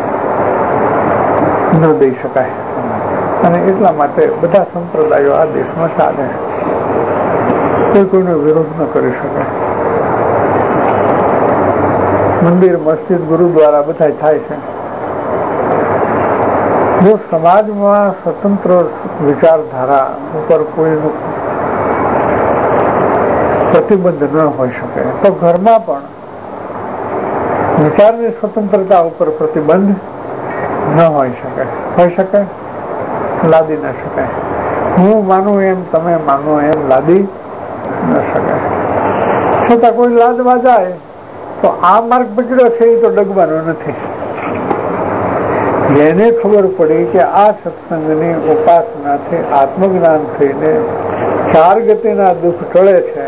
ન દઈ શકાય. અને એટલા માટે બધા સંપ્રદાયો આ દેશમાં ચાલે. કોઈ કોઈનો વિરોધ ન કરી શકે. મંદિર, મસ્જિદ, ગુરુદ્વારા બધા થાય છે. જો સમાજમાં સ્વતંત્ર વિચારધારા ઉપર કોઈનું પ્રતિબંધ ન હોઈ શકે તો ઘરમાં પણ વિચારની સ્વતંત્રતા ઉપર પ્રતિબંધ ન હોઈ શકે. હોઈ શકે? લાદી ન શકાય. હું માનું એમ તમે માનો એમ લાદી ન શકાય. છતાં કોઈ લાદવા જાય તો આ માર્ગ બગડ્યો છે એ તો ડગવાનો નથી. જેને ખબર પડી કે આ સત્સંગની ઉપાસનાથી આત્મજ્ઞાન થઈને ચાર ગતિના દુઃખ ટળે છે,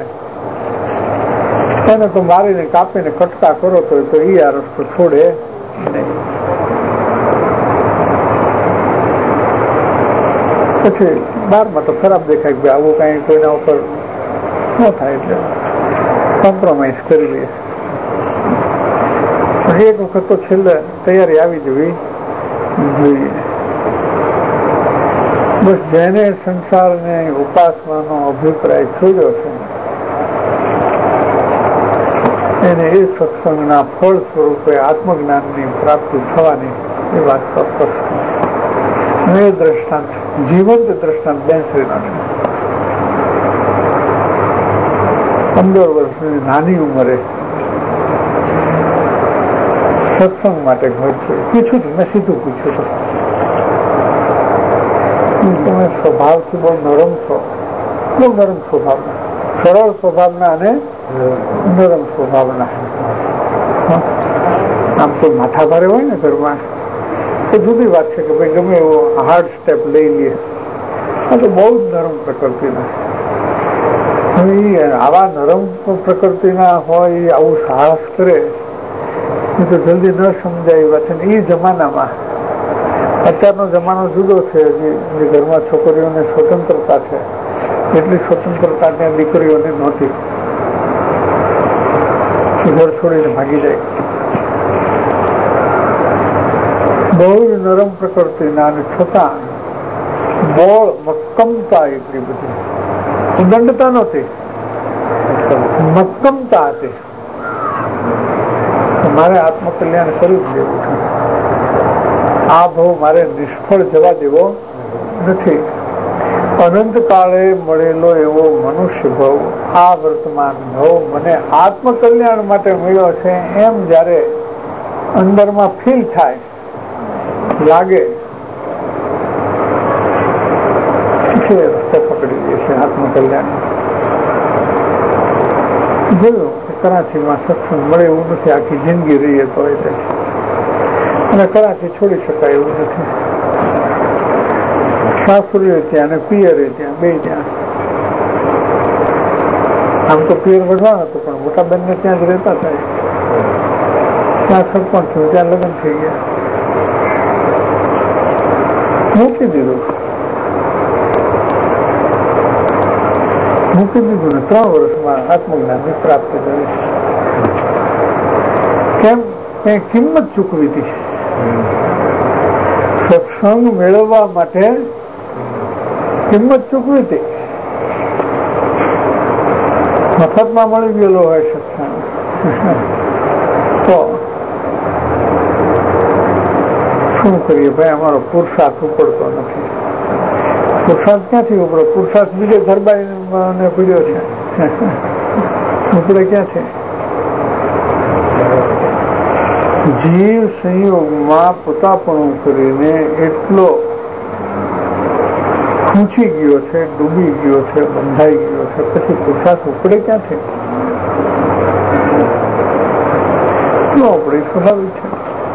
એને તો મારીને કાપીને કટકા કરો તો એ આ રસ્તો છોડે નહીં. પછી બહારમાં તો ખરાબ દેખાય કે આવું કઈ કોઈના ઉપર ન થાય એટલે કોમ્પ્રોમાઇઝ કરી લઈએ. એક વખત તો છેલ્લે તૈયારી આવી જવી જોઈએ. બસ જેને સંસારને ઉપાસનાનો અભિપ્રાય છોડ્યો છે એને એ સત્સંગના ફળ સ્વરૂપે આત્મજ્ઞાનની પ્રાપ્તિ થવાની એ વાત ચોક્કસ છે. એ દ્રષ્ટાંત જીવંત દ્રષ્ટાંત બેનશ્રીના છે. પંદર વર્ષની નાની ઉંમરે સત્સંગ માટે ઘર છે. પૂછ્યું હતું, મેં સીધું પૂછ્યું હતું, તમે સ્વભાવથી બહુ નરમ છો, બહુ નરમ સ્વભાવના, સરળ સ્વભાવના અને નરમ સ્વભાવના. આમ તો માથા ભારે હોય ને ઘરમાં તો જુદી વાત છે કે ભાઈ ગમે એવો હાર્ડ સ્ટેપ લઈ લઈએ. આ તો બહુ જ નરમ પ્રકૃતિના. આવા નરમ પ્રકૃતિના હોય આવું સાહસ કરે એ તો જલ્દી ન સમજાય વાત છે. એ જમાનામાં અત્યારનો જમાનો જુદો છે. હજી ઘરમાં છોકરીઓને સ્વતંત્રતા છે, એટલી સ્વતંત્રતા ત્યાં દીકરીઓને નહોતી. ઘર છોડીને ભાગી જાય. બહુ જ નરમ પ્રકૃતિના અને છતાં બોળ મક્કમતા એટલી બધી. ઉદંડતા નહોતી, મક્કમતા હતી. મારે આત્મકલ્યાણ કરવું જ દેવું છે. આ ભાવ મારે નિષ્ફળ જવા દેવો નથી. અનંત કાળે મળેલો એવો મનુષ્ય ભાવ, આ વર્તમાન ભાવ મને આત્મકલ્યાણ માટે મળ્યો છે એમ જયારે અંદરમાં ફીલ થાય, લાગે છે, રસ્તે પકડી દે છે આત્મકલ્યાણ. જોયું કે કરાચીમાં સત્સંગ મળે એવું નથી, આખી જિંદગી રહીએ તો એ અને કરાચી છોડી શકાય એવું નથી. સાસુરે ત્યાં અને પિયરે ત્યાં, બે ત્યાં. આમ તો પિયર વધવાનું હતું પણ મોટા બેન ને ત્યાં જ રહેતા હતા. ત્યાં સરપંચ થયું, ત્યાં લગ્ન થઈ ગયા, મૂકી દીધું મૂકી દીધું ને ત્રણ વર્ષમાં આત્મજ્ઞાનની પ્રાપ્તિ કરી. કેમ? કઈ કિંમત ચૂકવી હતી. સત્સંગ મેળવવા માટે કિંમત ચૂકવી હતી. મફતમાં મળી ગયેલો હોય સત્સંગ તો શું કરીએ ભાઈ? અમારો પુરુષાર્થ ઉપડતો નથી. પુરુષાર્થ ક્યાંથી ઉપડે? પુરુષાર્થ બીજે ધરબાઈને પીડ્યો છે, ઉપડે ક્યાંથી? જીવ સંયોગમાં પોતાપણું કરીને એટલો ખૂંચી ગયો છે, ડૂબી ગયો છે, બંધાઈ ગયો છે, પછી પુરુષાર્થ ઉપડે ક્યાંથી? ન ઉપડે, સ્વાભાવિક છે.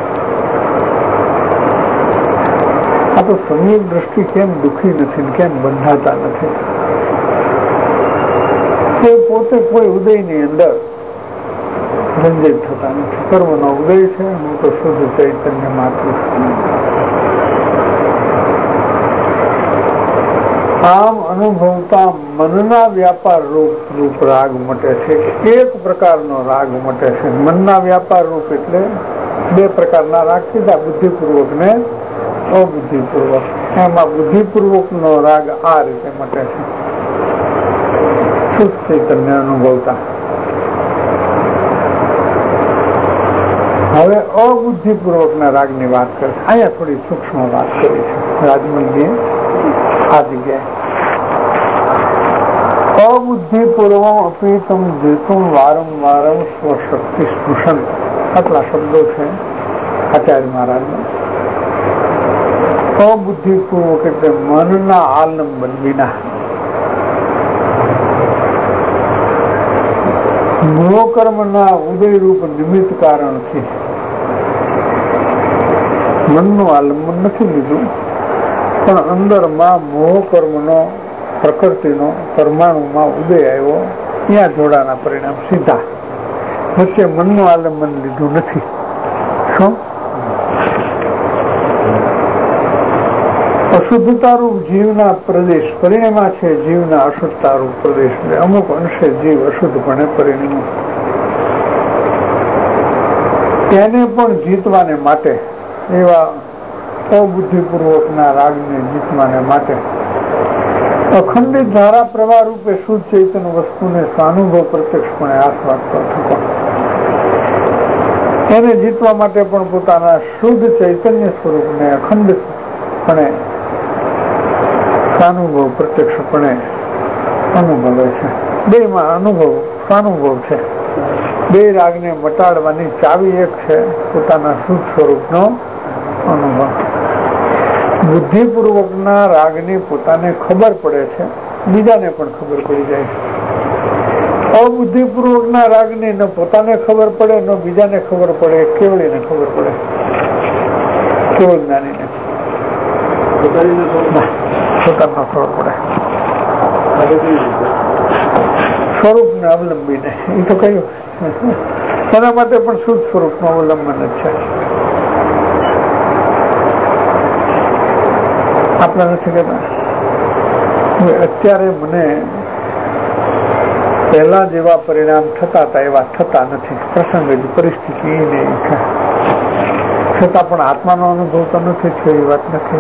આ તો સંયોગ દ્રષ્ટિ કેમ દુઃખી નથી, કેમ બંધાતા નથી? તે પોતે કોઈ ઉદયની અંદર રંજિત થતા નથી. કર્મનો ઉદય છે, હું તો શુદ્ધ ચૈતન્ય માત્ર છું. આમ અનુભવતા મનના વ્યાપાર રૂપ રૂપ રાગ મટે છે. એક પ્રકારનો રાગ મટે છે. મનના વ્યાપાર રૂપ એટલે બે પ્રકારના રાગ કીધા, બુદ્ધિપૂર્વક ને અબુદ્ધિપૂર્વક. એમાં બુદ્ધિપૂર્વક નો રાગ આ રીતે મટે છે, શુદ્ધ ચૈતન્ય અનુભવતા. હવે અબુદ્ધિપૂર્વક ના રાગ ની વાત કરે છે. અહીંયા થોડી સૂક્ષ્મ વાત કરી છે રાજમલજી આ જગ્યાએ. અબુદ્ધિપૂર્વમ અપી તમ જેતું વારંવાર સ્વશક્તિ સ્પૃશન, આટલા શબ્દો છે આચાર્ય મહારાજના. અબુદ્ધિપૂર્વક એટલે મનના આલંબન વિના, મોહકર્મના ઉદયરૂપ નિમિત્ત કારણથી મનનું આલંબન નથી લીધું, પણ અંદરમાં મોહકર્મનો પ્રકૃતિનો પરમાણુમાં ઉદય આવ્યો, ત્યાં જોડાના પરિણામ સીધા. વચ્ચે મનનું આલંબન લીધું નથી. શું અશુદ્ધતારૂપ જીવના પ્રદેશ પરિણ્યા છે, જીવના અશુદ્ધતારૂપ પ્રદેશ. અમુક અંશે જીવ અશુદ્ધપણે પરિણ્યો. તેને પણ જીતવાને માટે, એવા અબુદ્ધિપૂર્વકના રાગને જીતવાને માટે અખંડિત ધારા પ્રવાહ રૂપે શુદ્ધ ચૈતન્ય વસ્તુને સ્વાનુભવ પ્રત્યક્ષપણે આસ્વાદતો થતો. એને જીતવા માટે પણ પોતાના શુદ્ધ ચૈતન્ય સ્વરૂપને અખંડિતપણે સ્વાનુભવ પ્રત્યક્ષપણે અનુભવે છે. બેમાં અનુભવ સ્વાનુભવ છે. બે રાગને મટાડવાની ચાવી એક છે પોતાના શુદ્ધ સ્વરૂપનો અનુભવ. બુદ્ધિપૂર્વકના રાગની પોતાને ખબર પડે છે, બીજાને પણ ખબર પડી જાય છે. અબુદ્ધિપૂર્વકના રાગની ન પોતાને ખબર પડે, ન બીજાને ખબર પડે, કેવળીને ખબર પડે, કેવળ જ્ઞાનીને પોતાને ખબર પડે. સ્વરૂપને અવલંબીને એ તો કહ્યું, એના માટે પણ શુદ્ધ સ્વરૂપનું અવલંબન જ છે. આપણે નથી કહેતા અત્યારે મને પહેલા જેવા પરિણામ થતા હતા એવા થતા નથી. પ્રસંગ જ પરિસ્થિતિ ને છતાં પણ આત્માનો અનુભવ તો નથી થયો એ વાત નથી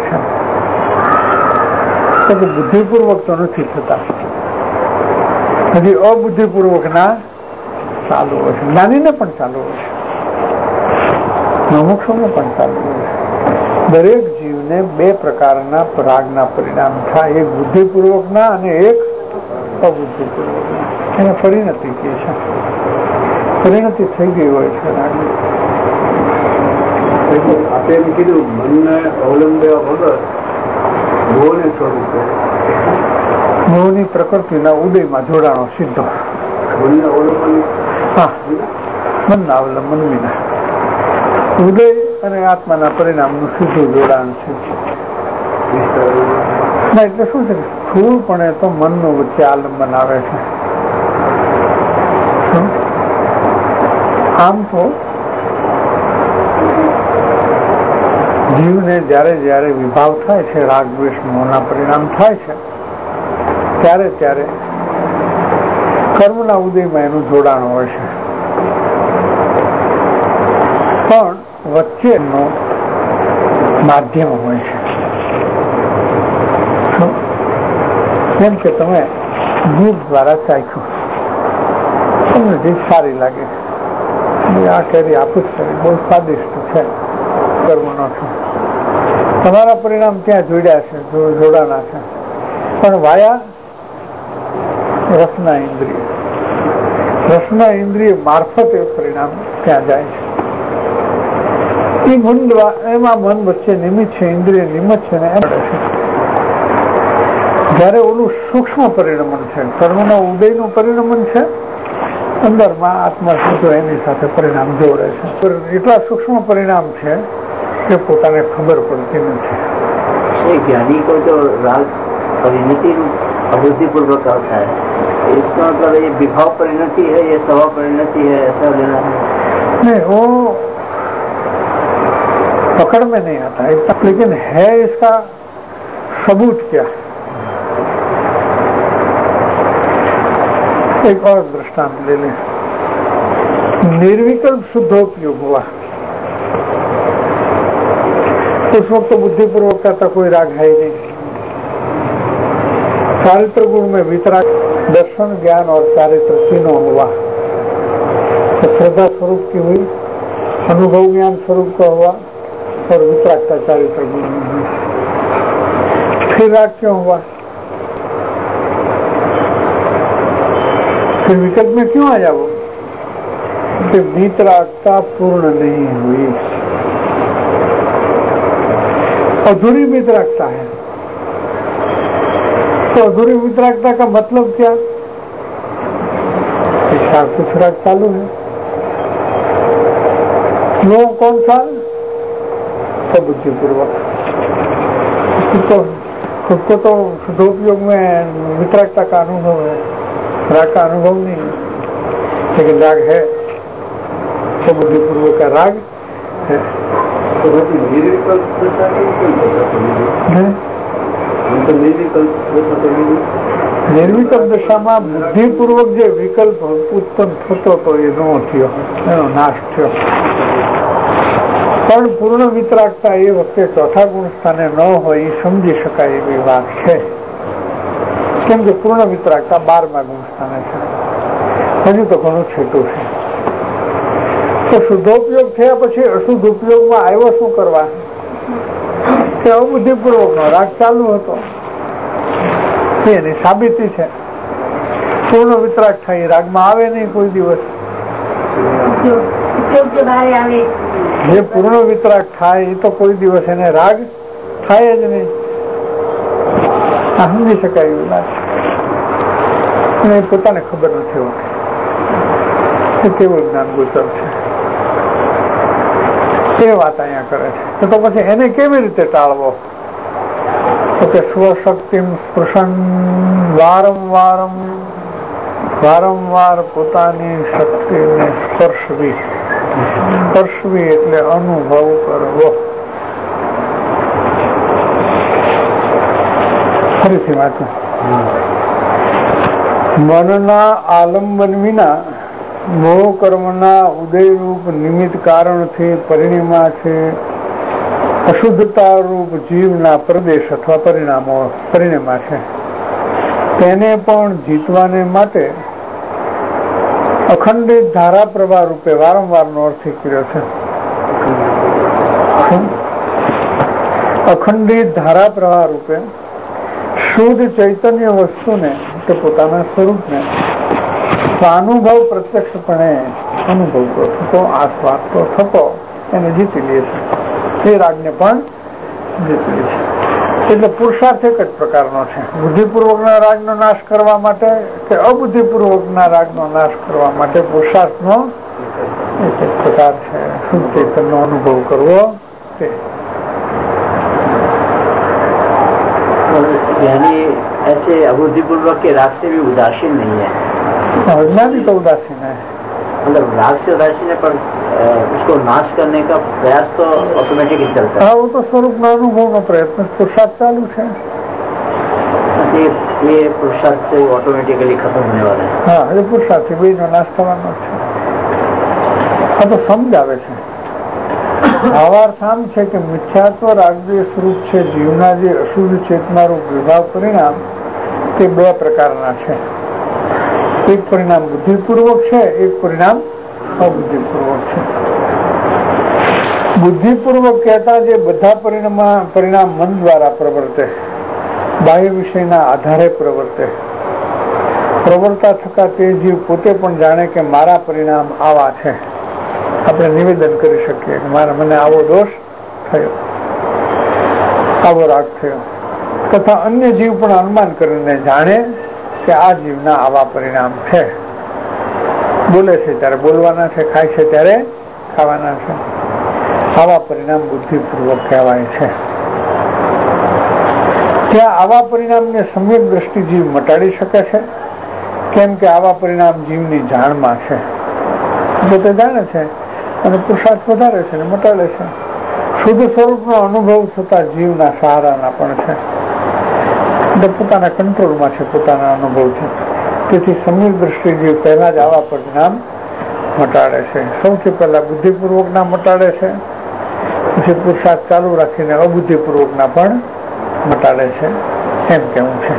છે. તો બુદ્ધિપૂર્વક તો નથી થતા, હજી અબુદ્ધિપૂર્વક ના ચાલુ હોય છે. જ્ઞાનીને પણ ચાલુ હોય છે, મુમુક્ષુને પણ ચાલુ હોય છે. દરેક જીવને બે પ્રકારના રાગના પરિણામ થાય, એક બુદ્ધિપૂર્વકના અને એક અબુદ્ધિપૂર્વકના. એને પરિણતિ કહે છે. પરિણતિ થઈ ગઈ હોય છે રાગની. આપે એમ કીધું મનને અવલંબ્યા વગર મોહને સ્વરૂપે મોહની પ્રકૃતિના ઉદયમાં જોડાણો સીધો. મનને અવલંબન હા, મનના અવલંબન વિના ઉદય અને આત્માના પરિણામનું સીધું જોડાણ છે. ના એટલે શું છે, સ્થૂળપણે તો મનનું વચ્ચે આલંબન આવે છે. આમ તો જીવને જયારે જયારે વિભાવ થાય છે, રાગ દ્વેષ મોહના પરિણામ થાય છે, ત્યારે ત્યારે કર્મના ઉદયમાં એનું જોડાણ હોય છે. પણ વચ્ચેનું માધ્યમ હોય છે. જેમ કે તમે જીભ દ્વારા ચાખ્યું, તમને જીભ સારી લાગે, આ કેરી આપું જ કરી બહુ સ્વાદિષ્ટ છે, કર્મનો છે. તમારા પરિણામ ત્યાં જોડ્યા છે, જોડાના છે, પણ વાયા રસના ઇન્દ્રિય, રસના ઇન્દ્રિય મારફતે પરિણામ ત્યાં જાય છે. એ મન એમાં મન વચ્ચે નિમિત્ત છે, ઇન્દ્રિય નિમિત્ત છે ને એમ છે. જયારે ઓલું સૂક્ષ્મ પરિણમન છે, કર્મના ઉદયનું પરિણમન છે, અંદરમાં આત્મા સીધો એની સાથે પરિણામ જોડે છે. એટલા સૂક્ષ્મ પરિણામ છે કે પોતાને ખબર પડતી નથી. ज्ञानी को जो राग परिणति अबुद्धिपूर्वक होता है, इसका मतलब ये विभाव परिणति है, ये स्वभाव परिणति है, ऐसा लेना है? नहीं, वो पकड़ में नहीं आता है, लेकिन है इसका सबूत क्या? एक और दृष्टांत ले लें. निर्विकल्प शुद्धोपयोग हुआ, उस वक्त तो बुद्धिपूर्वक का तो कोई राग है ही नहीं. चारित्र गुण में वितराग, दर्शन, ज्ञान और चारित्र तीनों हुआ. तो श्रद्धा स्वरूप की हुई, अनुभव ज्ञान स्वरूप का हुआ और वितरागता चारित्र गुण में हुई. फिर राग क्यों हुआ? फिर विकल्प में क्यों आया वो? कि वितरागता पूर्ण नहीं हुई, अधूरी वितरागता है. तो अधूरी वितरागता का मतलब क्या? कुछ राग चालू है. वो कौन सा? तो बुद्धिपूर्वक. तो खुद को तो शुद्धोपयोग में वितरागता का अनुभव है, राग का अनुभव नहीं है, लेकिन राग है तो बुद्धिपूर्वक का राग है. નિર્વિકલ્પ દશામાં બુદ્ધિપૂર્વક જે વિકલ્પ ઉત્પન્ન થતો હતો એ ન થયો, એનો નાશ થયો. પણ પૂર્ણ વિતરાગતા એ વખતે ચોથા ગુણ સ્થાને ન હોય એ સમજી શકાય એવી વાત છે. કેમ કે પૂર્ણ વિતરાગતા બારમા ગુણ સ્થાને છે, હજુ તો ઘણું છેટું છે. તો શુદ્ધોપયોગ થયા પછી અશુદ્ધ ઉપયોગમાં આવ્યો શું કરવા? કે અબુદ્ધિપૂર્વક નો રાગ ચાલુ હતો, એની સાબિતી છે. પૂર્ણ વિતરાગ થાય રાગમાં આવે નહીં કોઈ દિવસ. જે પૂર્ણ વિતરાગ થાય એ તો કોઈ દિવસ એને રાગ થાય જ નહીં. સમજી શકાય એવી વાત. અને પોતાને ખબર નથી હોતી કેવું જ્ઞાન ગોચર છે એ વાત અહીંયા કરે છે. તો પછી એને કેવી રીતે ટાળવો? તો કે સ્વશક્તિ સ્પૃશન વારંવાર વારંવાર પોતાની શક્તિને સ્પર્શવી. સ્પર્શવી એટલે અનુભવ કરવો. ફરીથી વાંચું. મનના આલંબન વિના મોહ કર્મના ઉદયરૂપ નિમિત્ત કારણથી પરિણ્યા છે અશુદ્ધતા રૂપ જીવના પ્રદેશ અથવા પરિણામો પરિણ્યા છે. તેને પણ જીતવાને માટે અખંડિત ધારા પ્રવાહ રૂપે વારંવાર નો અર્થ કર્યો છે. અખંડિત ધારા પ્રવાહ રૂપે શુદ્ધ ચૈતન્ય વસ્તુને કે પોતાના સ્વરૂપને સ્વાનુભવ પ્રત્યક્ષપણે અનુભવતો થતો આસ્વાદતો થતો એને જીતી લે છે. એ રાગને પણ જીતી લે છે. એટલે પુરુષાર્થ એક જ પ્રકારનો છે. બુદ્ધિપૂર્વકના રાગનો નાશ કરવા માટે કે અબુદ્ધિપૂર્વકના રાગનો નાશ કરવા માટે પુરુષાર્થનો એક જ પ્રકાર છે. શુદ્ધ ચૈતન્યનો અનુભવ કરવો તે. यानी ऐसे अबुद्धिपूर्वक के राग से भी उदासीन नहीं है. अज्ञानी तो उदासीन है, मतलब राग से उदासीन है, पर उसको नाश करने का प्रयास तो ऑटोमेटिकली चलता है. हाँ, वो तो स्वरूप નો अनुभव નો प्रयत्न पुरुषार्थ चालू है. ये ये पुरुषार्थ से ऑटोमेटिकली खत्म होने वाला है. हाँ, ये पुरुषार्थ से बीज નો નાશ થવાનો છે. આ તો સમજાવે છે. ભાવાર્થ આમ છે કે મિથ્યાત્વ રાગદ્વેષ રૂપ છે જીવના જે અશુદ્ધ ચેતના રૂપ વિભાવ પરિણામ તે બે પ્રકારના છે. એક પરિણામ બુદ્ધિપૂર્વક છે, એક પરિણામ અબુદ્ધિપૂર્વક છે. બુદ્ધિપૂર્વક કહેતા જે બધા પરિણામ પરિણામ મન દ્વારા પ્રવર્તે, બાહ્ય વિષયના આધારે પ્રવર્તે, પ્રવર્તા થતા તે જીવ પોતે પણ જાણે કે મારા પરિણામ આવા છે. આપણે નિવેદન કરી શકીએ કે મારા મને આવો દોષ થયો, આવો રાગ થયો, તથા અન્ય જીવ પણ અનુમાન કરીને જાણે કે આ જીવના આવા પરિણામ છે. બોલે છે ત્યારે બોલવાના છે, ખાય છે ત્યારે ખાવાના છે. આવા પરિણામ બુદ્ધિપૂર્વક કહેવાય છે. ત્યાં આવા પરિણામને સમ્યક દ્રષ્ટિ જીવ મટાડી શકે છે. કેમ કે આવા પરિણામ જીવની જાણમાં છે, પોતે જાણે છે અને પુરુષાર્થ વધારે છે ને મટાડે છે. શુદ્ધ સ્વરૂપનો અનુભવ થતા જીવના સહારાના પણ છે, એટલે પોતાના કંટ્રોલમાં છે, પોતાના અનુભવ છે. તેથી સમ્યક દ્રષ્ટિ જીવ પહેલા જ આવા પરિણામ મટાડે છે. સૌથી પહેલા બુદ્ધિપૂર્વકના મટાડે છે, પછી પુરુષાર્થ ચાલુ રાખીને અબુદ્ધિપૂર્વકના પણ મટાડે છે, એમ કેવું છે.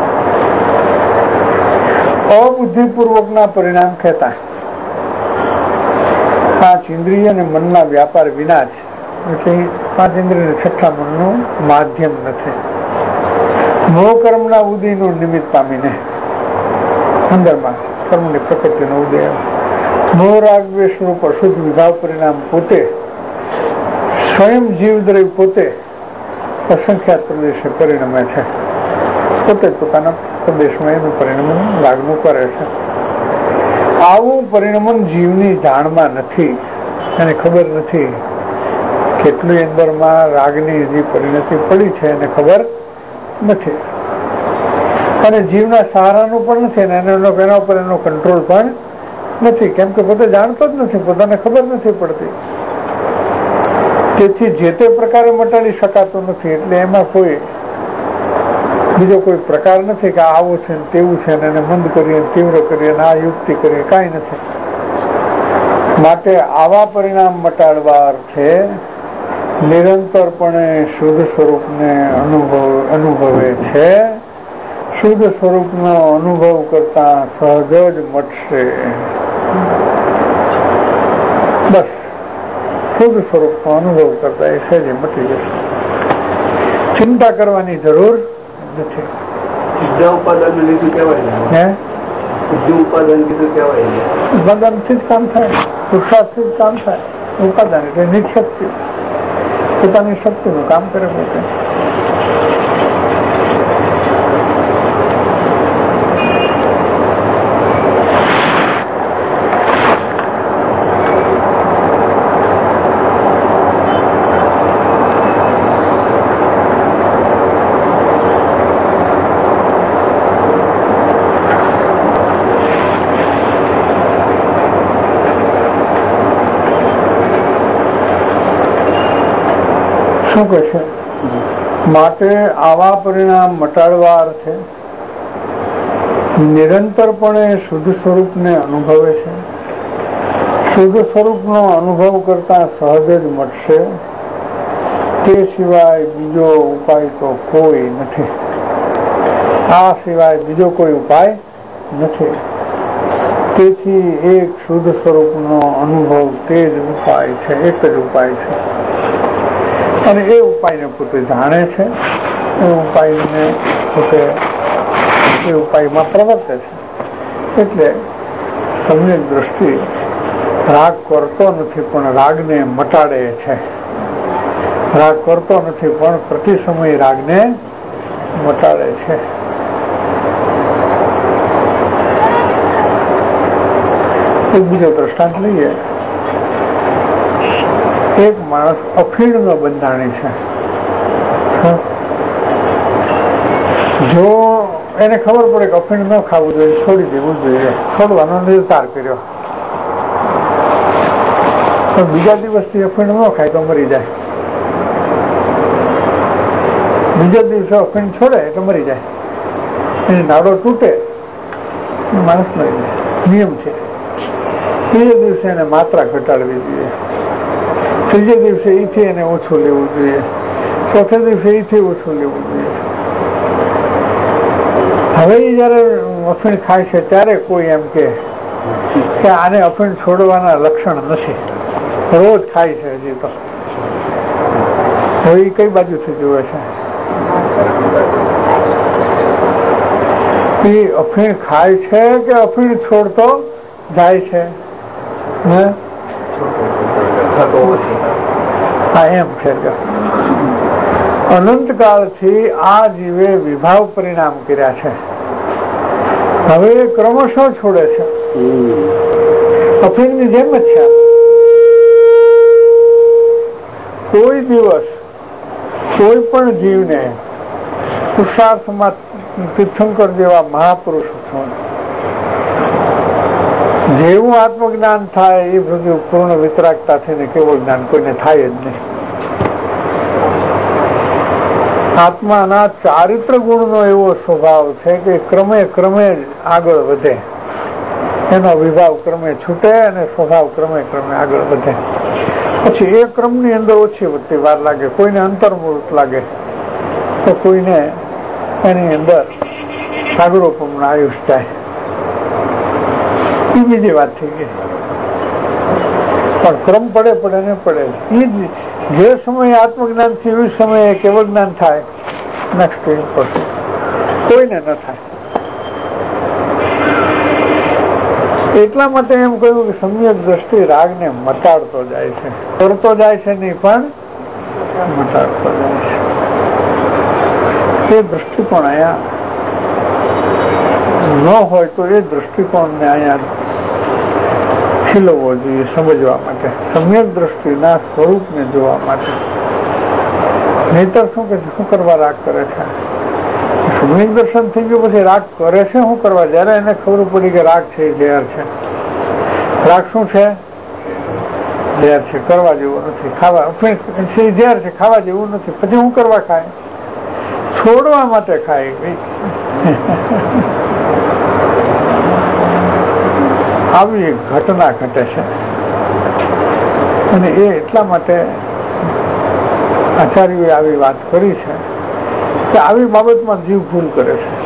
અબુદ્ધિપૂર્વકના પરિણામ કહેતા પાંચ ઇન્દ્રિય અને મનના વ્યાપાર વિના છે. એટલે પાંચ ઇન્દ્રિય છઠ્ઠા મનનું માધ્યમ નથી. મોહ કર્મના ઉદયનું નિમિત્ત પામીને અંદરમાં કર્મની પ્રકૃતિનો ઉદય, મોહ રાગ દ્વેષ રૂપ અશુદ્ધ વિભાવ પરિણામ પોતે સ્વયં જીવદ્રવ્ય પોતે અસંખ્યાત પ્રદેશે પરિણમે છે. પોતે પોતાના પ્રદેશમાં એનું પરિણમન રાગનું કરે છે. આવું પરિણમન જીવની જાણમાં નથી, એને ખબર નથી કેટલી અંદરમાં રાગની જે પરિણતિ પડી છે એને ખબર નથી, અને જીવના સહારાનું પણ નથી, અને એના ઉપર એનો કંટ્રોલ પણ નથી. કેમ કે પોતે જાણતો જ નથી, પોતાને ખબર નથી પડતી. તેથી જે તે પ્રકારે મટાડી શકાતું નથી. એટલે એમાં કોઈ બીજો કોઈ પ્રકાર નથી કે આવું છે ને તેવું છે ને એને મંદ કરીએ તીવ્ર કરીએ ને આ યુક્તિ કરીએ, કાંઈ નથી. માટે આવા પરિણામ મટાડવા અર્થે નિરંતરપણે શુદ્ધ સ્વરૂપને અનુભવ અનુભવે છે. શુદ્ધ સ્વરૂપનો અનુભવ કરતા સહજ જ મટશે. બસ શુદ્ધ સ્વરૂપનો અનુભવ કરતા એ સહેજે મટી જશે. ચિંતા કરવાની જરૂર નથી. સિદ્ધ ઉપાદાન લીધું કહેવાય હે સિદ્ધ ઉપાદાન લીધું કહેવાય ઉપાદાનથી જ કામ થાય, પુરુષાર્થથી જ કામ થાય. ઉપાદાન એટલે નિશક્તિ, પોતાની શક્તિનું કામ કરે પોતે. શું કહે છે? માટે આવા પરિણામ મટાડવા અર્થે નિરંતરપણે શુદ્ધ સ્વરૂપને અનુભવે છે. શુદ્ધ સ્વરૂપનો અનુભવ કરતા સહજ જ મટશે. તે સિવાય બીજો ઉપાય તો કોઈ નથી. આ સિવાય બીજો કોઈ ઉપાય નથી. તેથી એક શુદ્ધ સ્વરૂપનો અનુભવ તે જ ઉપાય છે, એક જ ઉપાય છે. અને એ ઉપાયને પોતે જાણે છે. એ ઉપાયને પોતે એ ઉપાયમાં પ્રવર્તે છે. એટલે સમ્યક દ્રષ્ટિ રાગ કરતો નથી પણ રાગને મટાડે છે. રાગ કરતો નથી પણ પ્રતિ સમય રાગને મટાડે છે. એક બીજો દ્રષ્ટાંત લઈએ. એક માણસ અફીણનો બંધાણી છે. જો એને ખબર પડે કે અફીણ ન ખાવું જોઈએ, છોડી દેવું જોઈએ, છોડવાનો નિર્ધાર કર્યો, પણ બીજા દિવસથી અફીણ ન ખાય તો મરી જાય. બીજા દિવસે અફીણ છોડે તો મરી જાય. એની નાડો તૂટે, માણસ મરી જાય. નિયમ છે. બીજા દિવસે એને માત્રા ઘટાડવી જોઈએ. ત્રીજે દિવસે એથી એને ઓછું લેવું જોઈએ. ચોથે દિવસે એથી ઓછું લેવું જોઈએ. હવે જયારે અફીણ ખાય છે ત્યારે કોઈ એમ કે આને અફીણ છોડવાના લક્ષણ નથી, રોજ ખાય છે હજી તો. હવે એ કઈ બાજુથી જુએ છે? એ અફીણ ખાય છે કે અફીણ છોડતો જાય છે? હે હા, એમ છે. અનંતકાળથી આ જીવે વિભાવ પરિણામ કર્યા છે. હવે ક્રમશઃ છોડે છે. અફીણની જેમ જ છે. કોઈ દિવસ કોઈ પણ જીવને પુરુષાર્થમાં તીર્થંકર જેવા મહાપુરુષો જેવું આત્મજ્ઞાન થાય એ બધું પૂર્ણ વિતરાગતાથી ને કેવળ જ્ઞાન કોઈને થાય જ નહીં. આત્માના ચારિત્ર ગુણનો એવો સ્વભાવ છે કે ક્રમે ક્રમે આગળ વધે. એનો વિભાવ ક્રમે છૂટે અને સ્વભાવ ક્રમે ક્રમે આગળ વધે. પછી એ ક્રમની અંદર ઓછી વધતી વાર લાગે. કોઈને અંતર્મૂર્ત લાગે તો કોઈને એની અંદર સાગરોપમનું આયુષ જાય. એ બીજી વાત થઈ ગઈ. પણ ક્રમ પડે પડે ને પડે. એ જે સમયે આત્મજ્ઞાન થયું એ સમયે કેવળ જ્ઞાન થાય, નેક્સ્ટ પડશે. કોઈને ન થાય. એટલા માટે એમ કહ્યું કે સમ્યક દ્રષ્ટિ રાગને મટાડતો જાય છે. કરતો જાય છે નહીં પણ મટાડતો જાય છે. એ દ્રષ્ટિકોણ અહીંયા ન હોય તો એ દ્રષ્ટિકોણને અહીંયા ખીલવવો જોઈએ સમજવા માટે, સમ્યક દ્રષ્ટિના સ્વરૂપને જોવા માટે. નહીતર શું કે શું કરવા રાગ કરે છે? સમ્યક દર્શન થઈ ગયું પછી રાગ કરે છે શું કરવા? જયારે એને ખબર પડી કે રાગ છે એ ઝેર છે. રાગ શું છે? ઝેર છે, કરવા જેવું નથી. ખાવા ઝેર છે, ખાવા જેવું નથી. પછી શું કરવા ખાય? છોડવા માટે ખાઈ ગઈ. આવી એક ઘટના ઘટે છે અને એ એટલા માટે આચાર્યોએ આવી વાત કરી છે કે આવી બાબતમાં જીવ ભૂલ કરે છે,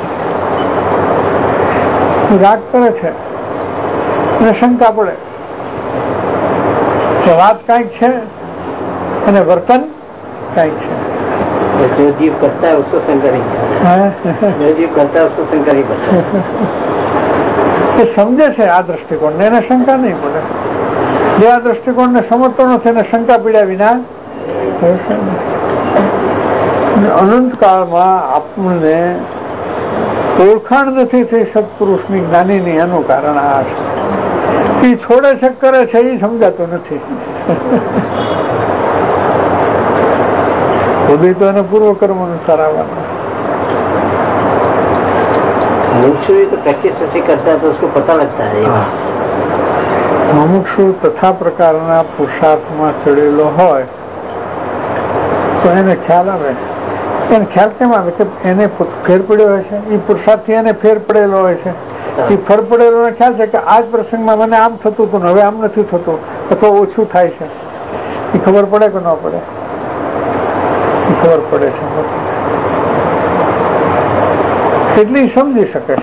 રાગ કરે છે અને શંકા પડે કે વાત કાંઈક છે અને વર્તન કાંઈક છે. जो जीव करता है उसको शंकर ही जो जीव करता है उसको शंकर ही करता है. એ સમજે છે આ દ્રષ્ટિકોણને, એને શંકા નહીં પડે. જે આ દ્રષ્ટિકોણને સમજતો નથી એને શંકા પીડ્યા વિના અનંત કાળમાં આપણને ઓળખાણ નથી થઈ સત્પુરુષની જ્ઞાનીની, એનું કારણ આ છે. એ છોડે છે કરે છે એ સમજાતું નથી. ઉદય તો એને પૂર્વ કર્મ અનુસાર આવવાનું. मुमुक्षु तो प्रैक्टिस ऐसे करता है तो उसको पता लगता है. મુમુક્ષુ તથા પ્રકારના પુરુષાર્થમાં ચડેલો હોય તો એને ખ્યાલ આવે. એને ખ્યાલ કેમ આવે કે એને ફેર પડ્યો હોય છે, એ પુરુષાર્થથી એને ફેર પડેલો હોય છે. એ ફેર પડેલો ખ્યાલ છે કે આ જ પ્રસંગમાં મને આમ થતું હતું હવે આમ નથી થતું, અથવા ઓછું થાય છે. એ ખબર પડે કે ન પડે? એ ખબર પડે છે. એટલી સમજી શકે છે.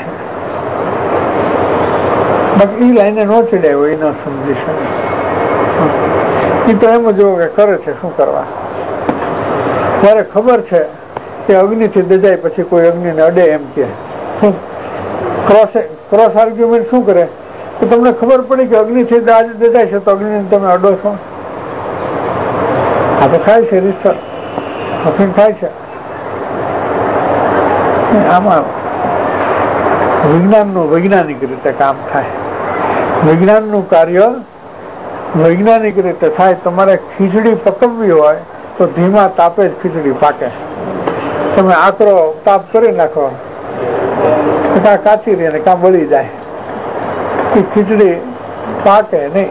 બાકી એ લાઈને ન ચડ્યા હોય એ ન સમજી શકે. એ તો એમ જ કે કરે છે શું કરવા. ત્યારે ખબર છે કે અગ્નિથી દજાય પછી કોઈ અગ્નિને અડે એમ કે ક્રોસ ક્રોસ આર્ગ્યુમેન્ટ શું કરે કે તમને ખબર પડી કે અગ્નિથી દજાય છે તો અગ્નિને તમે અડો છો. આ તો ખાય છે રીસર અફીણ ખાય છે. આમાં વિજ્ઞાનનું વૈજ્ઞાનિક રીતે કામ થાય. વિજ્ઞાનનું કાર્ય વૈજ્ઞાનિક રીતે થાય. તમારે ખીચડી પકવવી હોય તો ધીમા તાપે જ ખીચડી પાકે. તમે આકરો તાપ કરી નાખો કાં કાચી રહે ને કાં બળી જાય. એ ખીચડી પાકે નહીં.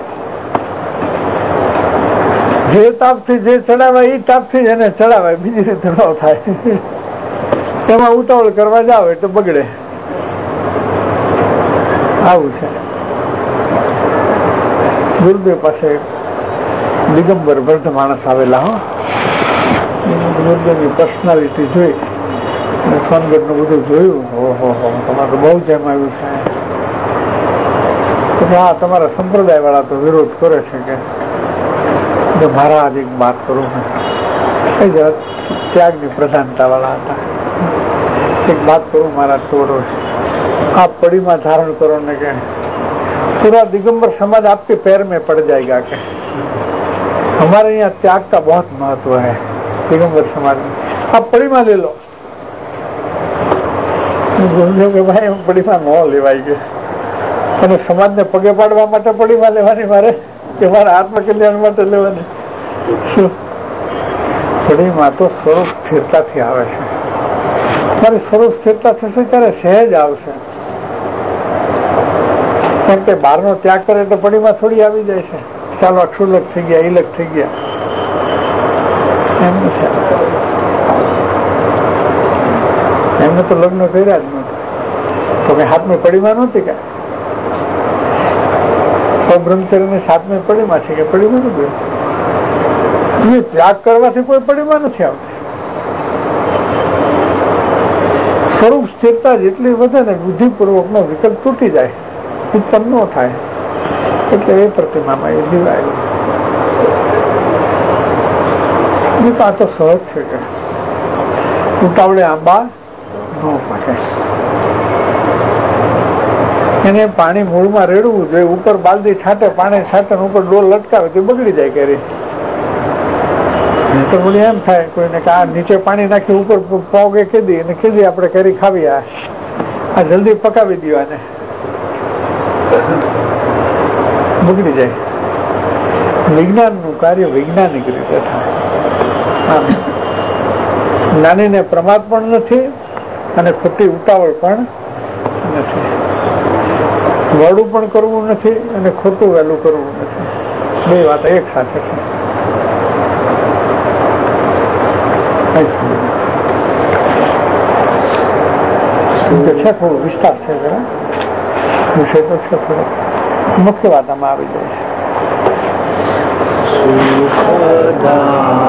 જે તાપથી જે ચડાવાય એ તાપથી જ એને ચડાવાય, બીજી રીતે ન થાય. એમાં ઉતાવળ કરવા જાવ એટલે બગડે. આવું છે. ગુરુદેવ પાસે દિગંબર વૃદ્ધ માણસ આવેલા. હો ગુરુદેવની પર્સનાલિટી જોઈ અને સોનગઢનું બધું જોયું. ઓહો હો તમારે તો બહુ જેમ આવ્યું છે. તો હા તમારા સંપ્રદાય વાળા તો વિરોધ કરે છે કે મહારાજ એક વાત કરું એ જ ત્યાગની પ્રધાનતા વાળા હતા. એક બાત કરું મહારાજ તોડો आप पड़ीमा धारण करो ने के पूरा दिगंबर समाज आपके पैर में पड़ जाएगा के हमारे यहाँ त्याग का बहुत महत्व है. दिगंबर समाज में आप पड़ीमा ले लो. गुरुदेव के भाई हम पड़ीमा न लेवाई गए અને સમાજને પગે પાડવા માટે પડીમાં લેવાની મારે કે મારા આત્મકલ્યાણ માટે લેવાની. શું પડીમાં તો સ્વરૂપ સ્થિરતાથી આવે છે. મારી સ્વરૂપ સ્થિરતા થશે ત્યારે સહેજ આવશે. કેમ કે બહારનો ત્યાગ કરે એટલે પડીમાં થોડી આવી જાય છે. ચાલો અક્ષુલક થઈ ગયા, ઈલક થઈ ગયા, એમ નથી. એમને તો લગ્ન કર્યા જ નહોતું તો કઈ હાથમાં પડીમાં નહોતી કે બ્રહ્મચર્ય સાતમી પડીમાં છે કે પડીમાં નથી. ત્યાગ કરવાથી કોઈ પડીમાં નથી આવતી. સ્વરૂપ સ્થિરતા જેટલી વધે ને બુદ્ધિપૂર્વક નો વિકલ્પ તૂટી જાય, ઉત્પન્ન ન થાય. એટલે એ પ્રતિમામાં એ જીવાય. આ તો સહજ છે કે ઉતાવળે આંબા ન પાકે. એને પાણી મૂળમાં રેડવું જોઈએ. ઉપર બાલદી છાંટે, પાણી છાંટે, ઉપર ડોલ લટકાવે તો બગડી જાય કેરી. તો બોલી એમ થાય કોઈને કે આ નીચે પાણી નાખી ઉપર પગે કીધી અને કીધી આપણે કેરી ખાવી, આ આ જલ્દી પકાવી દો આને, બગડી જાય. વિજ્ઞાનનું કાર્ય વૈજ્ઞાનિક રીતે થાય. જ્ઞાનીને પ્રમાદ પણ નથી અને ખોટી ઉતાવળ પણ નથી. વડું પણ કરવું નથી અને ખોટું વહેલું કરવું નથી. બે વાત એક સાથે છે. તો છે થોડો વિસ્તાર છે જરા વિષય તો છે થોડો મુખ્ય વાત આમાં આવી જાય છે.